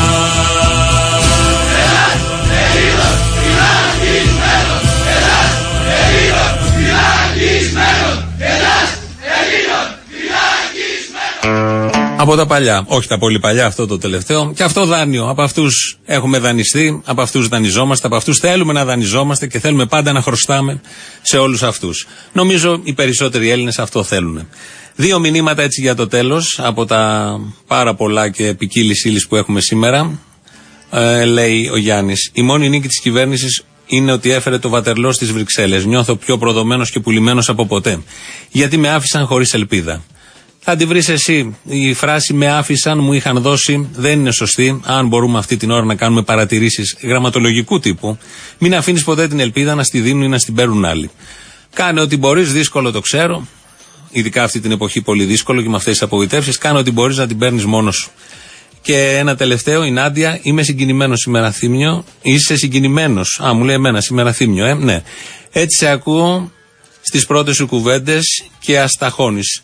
Από τα παλιά, όχι τα πολύ παλιά, αυτό το τελευταίο, και αυτό δάνειο. Από αυτούς έχουμε δανειστεί, από αυτούς δανειζόμαστε, από αυτούς θέλουμε να δανειζόμαστε και θέλουμε πάντα να χρωστάμε σε όλους αυτούς. Νομίζω οι περισσότεροι Έλληνες αυτό θέλουν. 2 μηνύματα έτσι για το τέλος, από τα πάρα πολλά και ποικίλης ύλης που έχουμε σήμερα. Λέει ο Γιάννης: η μόνη νίκη της κυβέρνησης είναι ότι έφερε το Βατερλό στις Βρυξέλλες. Νιώθω πιο προδομένος και πουλημένος από ποτέ. Γιατί με άφησαν χωρίς ελπίδα. Θα τη βρεις εσύ. Η φράση «με άφησαν, μου είχαν δώσει» δεν είναι σωστή. Αν μπορούμε αυτή την ώρα να κάνουμε παρατηρήσεις γραμματολογικού τύπου, μην αφήνεις ποτέ την ελπίδα να στη δίνουν ή να στην παίρνουν άλλοι. Κάνε ό,τι μπορείς, δύσκολο το ξέρω. Ειδικά αυτή την εποχή πολύ δύσκολο και με αυτές τις απογοητεύσεις. Κάνε ό,τι μπορείς να την παίρνεις μόνος σου. Και ένα τελευταίο, η Νάντια: είμαι συγκινημένος σήμερα, Θύμιο. Είσαι συγκινημένος? Α, μου λέει εμένα σήμερα, Θύμιο, ναι. Έτσι σε ακούω στις πρώτες σου κουβέντες και ασταχώνεις.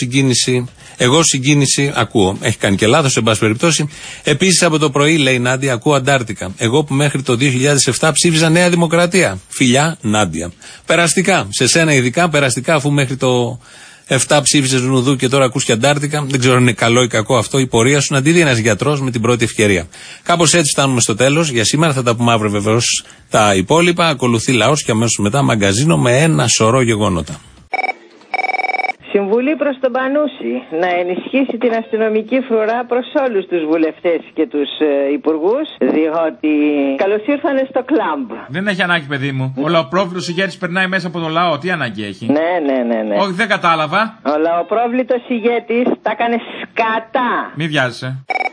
Εγώ συγκίνηση ακούω. Έχει κάνει και λάθος, εν πάση περιπτώσει. Επίσης από το πρωί, λέει η Νάντια, ακούω Αντάρτικα. Εγώ που μέχρι το 2007 ψήφιζα Νέα Δημοκρατία. Φιλιά, Νάντια. Περαστικά. Σε σένα ειδικά περαστικά, αφού μέχρι το 7 ψήφισες Νουδού και τώρα ακούς και Αντάρτικα. Δεν ξέρω αν είναι καλό ή κακό αυτό. Η πορεία σου να τη δει ένας γιατρός με την πρώτη ευκαιρία. Κάπως έτσι φτάνουμε στο τέλος. Για σήμερα θα τα πούμε αύριο βεβαίως τα υπόλοιπα. Ακολουθεί λαός και αμέσως μετά μαγκαζίνο με ένα σωρό γεγονότα. Συμβουλή προς τον Πανούση να ενισχύσει την αστυνομική φρουρά προς όλους τους βουλευτές και τους υπουργούς, διότι καλώς ήρθανε στο κλαμπ. Δεν έχει ανάγκη, παιδί μου. Ο λαοπρόβλητος ηγέτης περνάει μέσα από το λαό. Τι ανάγκη έχει? Ναι. Όχι, δεν κατάλαβα. Ο λαοπρόβλητος ηγέτης τα έκανε σκατά. Μη βιάζεσαι.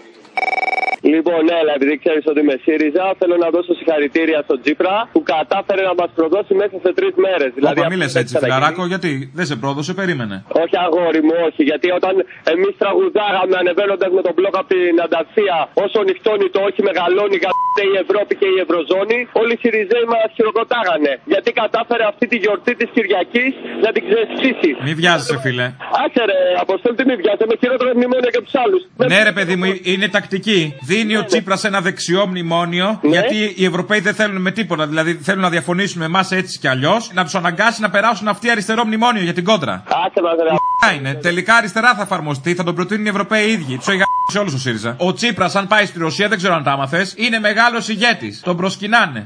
Λοιπόν, έλα, επειδή ξέρεις ότι είμαι ΣΥΡΙΖΑ, θέλω να δώσω συγχαρητήρια στον Τσίπρα που κατάφερε να μας προδώσει μέσα σε 3 μέρες. Δηλαδή, μη λες έτσι, φιλαράκο, γιατί δεν σε πρόδωσε, περίμενε. Όχι, αγόρι μου, όχι. Γιατί όταν εμείς τραγουδάγαμε ανεβαίνοντας με τον μπλοκ από την Ανταρσία, όσο νυχτώνει το όχι μεγαλώνει, γαμπτέ η Ευρώπη και η Ευρωζώνη, όλοι οι ΣΥΡΙΖΑΙ μας χειροκροτάγανε. Γιατί κατάφερε αυτή τη γιορτή της Κυριακής να την ξεσχίσει. Μη βιάζεσαι, φίλε. Άσε ρε, Αποστόλη, τι μη βιάζεσαι, με χειρότερα μνημόνια και τους άλλους. Ναι, ρε, παιδί μου, είναι τακτική. Δίνει ο Τσίπρας ένα δεξιό μνημόνιο, γιατί οι Ευρωπαίοι δεν θέλουν με τίποτα. Δηλαδή θέλουν να διαφωνήσουν με εμάς έτσι κι αλλιώς, να τους αναγκάσει να περάσουν αυτοί αριστερό μνημόνιο για την κόντρα. Είναι. Τελικά αριστερά θα εφαρμοστεί, θα τον προτείνουν οι Ευρωπαίοι οι ίδιοι. Τους έχει σε όλους ο ΣΥΡΙΖΑ. Ο Τσίπρας, αν πάει στη Ρωσία, δεν ξέρω αν τα άμαθες, είναι μεγάλος ηγέτης. Τον προσκυνάνε. Κοίταξε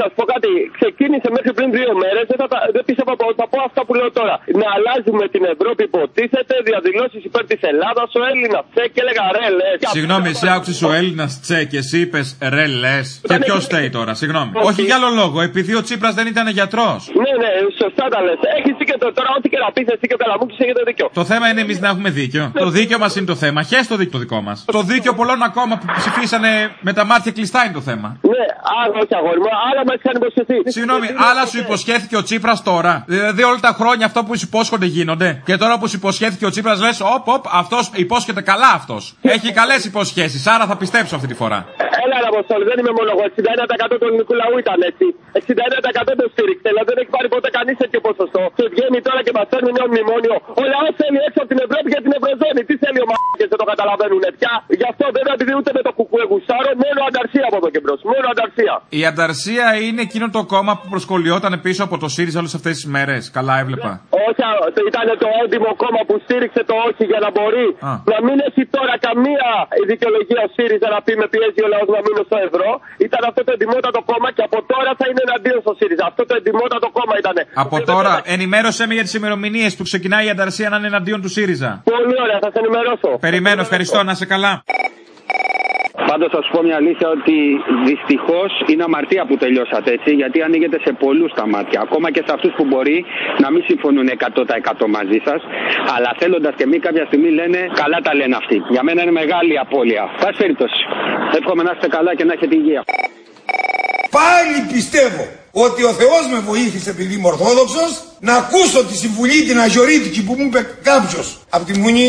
σας πω κάτι. Ξεκίνησε μέχρι πριν 2 μέρες. Δεν πίστευα ότι θα πω αυτά που λέω τώρα. Να αλλάζουμε την Ευρώπη, υποτίθεται. Διαδηλώσεις υπέρ της Ελλάδας. Ο Έλληνας Τσε και έλεγα ρε λες. Συγγνώμη, εσύ άκουσες ο Έλληνας Τσε και εσύ είπες ρε λες. Και ποιος φταίει τώρα, συγγνώμη. Όχι για άλλο λόγο, επειδή ο Τσίπρας δεν ήταν γιατρός. Ναι, σωστά τα λες. Έχεις δίκιο τώρα, ό,τι και να πεις εσύ και ο Καλαμούκης έχετε δίκιο. Το θέμα είναι εμείς να έχουμε δίκιο. Το δίκιο μας είναι το θέμα. Χες το δίκιο το δικό μας. Το δίκιο πολλών ακόμα που ψηφίσανε με τα μάτια κλειστά είναι το θέμα. Ναι, άρα όχι αγόρι μου, άλλα μας είχαν υποσχεθεί. Συγγνώμη, άλλα σου υποσχέθηκε ο Τσίπρας τώρα. Δηλαδή όλα τα χρόνια αυτό που σου υπόσχονται γίνονται. Και τώρα που σου υποσχέθηκε ο Τσίπρας λες, αυτός υπόσχεται καλά αυτός. Έχει καλές υποσχέσεις, άρα θα πιστέψω αυτή τη φορά. Έλα ρε Αποστόλη, δεν είμαι μόνο εγώ. 61% του ελληνικού λαού ήταν έτσι. 61% το στήριξε, δηλαδή δεν έχει πάρει ποτέ κανείς τέτοιο ποσοστό. Και βγαίνει τώρα και μας φέρνει νέο μνημόνιο. Ο λαός θέλει έξω από την Ευρώπη για την Ευρωζώνη. Τι θέλει ο μ***κες, δεν το καταλαβαίνουν πια. Γι' αυτό βέβαια επειδή ούτε με το κουκουέ γουστάρω, μόνο ανταρσία από εδώ και μπρος. Μόνο ανταρσία. Η ανταρσία είναι εκείνο το κόμμα που προσκολιόταν πίσω από το ΣΥΡΙΖΑ όλες αυτές τις μέρες. Καλά έβλεπα. Όχι, ήταν το έντιμο κόμμα που στήριξε το όχι για να μπορεί να μην έχει τώρα καμία δικαιολογία ο ΣΥΡΙΖΑ να πει με πιέζει ο λαός να μείνω στο ευρώ. Ήταν αυτό το εντιμότατο κόμμα και από τώρα θα είναι εναντίον στο ΣΥΡΙΖΑ. Αυτό το εντιμότατο κόμμα ήταν. Από τώρα, ενημέρωσέ με για τις ημερομηνίες που ξεκινάει η ανταρσία να είναι εναντίον του ΣΥΡΙΖΑ. Πολύ ωραία, θα σε ενημερώσω. Περιμένω, ευχαριστώ, να είσαι καλά. Πάντως θα σου πω μια αλήθεια ότι δυστυχώς είναι αμαρτία που τελειώσατε έτσι, γιατί ανοίγετε σε πολλούς τα μάτια. Ακόμα και σε αυτούς που μπορεί να μην συμφωνούν 100% μαζί σας, αλλά θέλοντας και μη κάποια στιγμή λένε καλά τα λένε αυτοί. Για μένα είναι μεγάλη απώλεια. Πάση περιπτώσει. Εύχομαι να είστε καλά και να έχετε υγεία. Πάλι πιστεύω ότι ο Θεός με βοήθησε επειδή είμαι Ορθόδοξος να ακούσω τη συμβουλή την αγιορείτικη που μου είπε κάποιος από τη Μονή.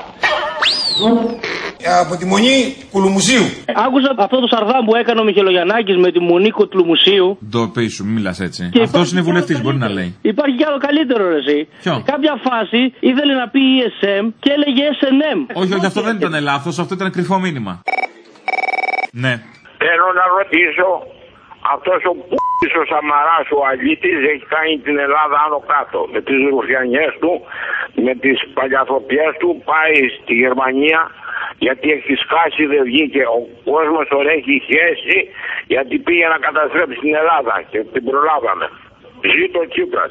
Από τη Μονή Κουλουμουσίου. Άκουσα αυτό το σαρδάμ που έκανε ο Μιχελογιαννάκης με τη Μονή Κουλουμουσίου. Το πει σου, μην μιλάς έτσι. Αυτός είναι βουλευτής, μπορεί να λέει. Υπάρχει κι άλλο καλύτερο, ρε εσύ. Ποιο? Σε κάποια φάση ήθελε να πει ESM και έλεγε SNM. Όχι, αυτό δεν ήταν λάθος, αυτό ήταν κρυφό μήνυμα. Ναι. Θέλω να ρωτήσω, αυτός ο π***ης ο Σαμαράς, ο αλήτης, έχει κάνει την Ελλάδα άνω κάτω. Με τις ρουφιανιές του, με τις παλιαθροπιές του, πάει στη Γερμανία, γιατί έχει σκάσει, δεν βγήκε. Ο κόσμος τώρα έχει χέσει, γιατί πήγε να καταστρέψει την Ελλάδα και την προλάβαμε. Ζήτω ο Τσίπρας.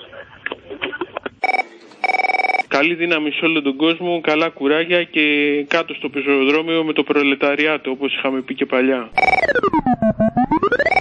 Καλή δύναμη σε όλο τον κόσμο, καλά κουράγια και κάτω στο πεζοδρόμιο με το προλεταριάτο, όπως είχαμε πει και παλιά.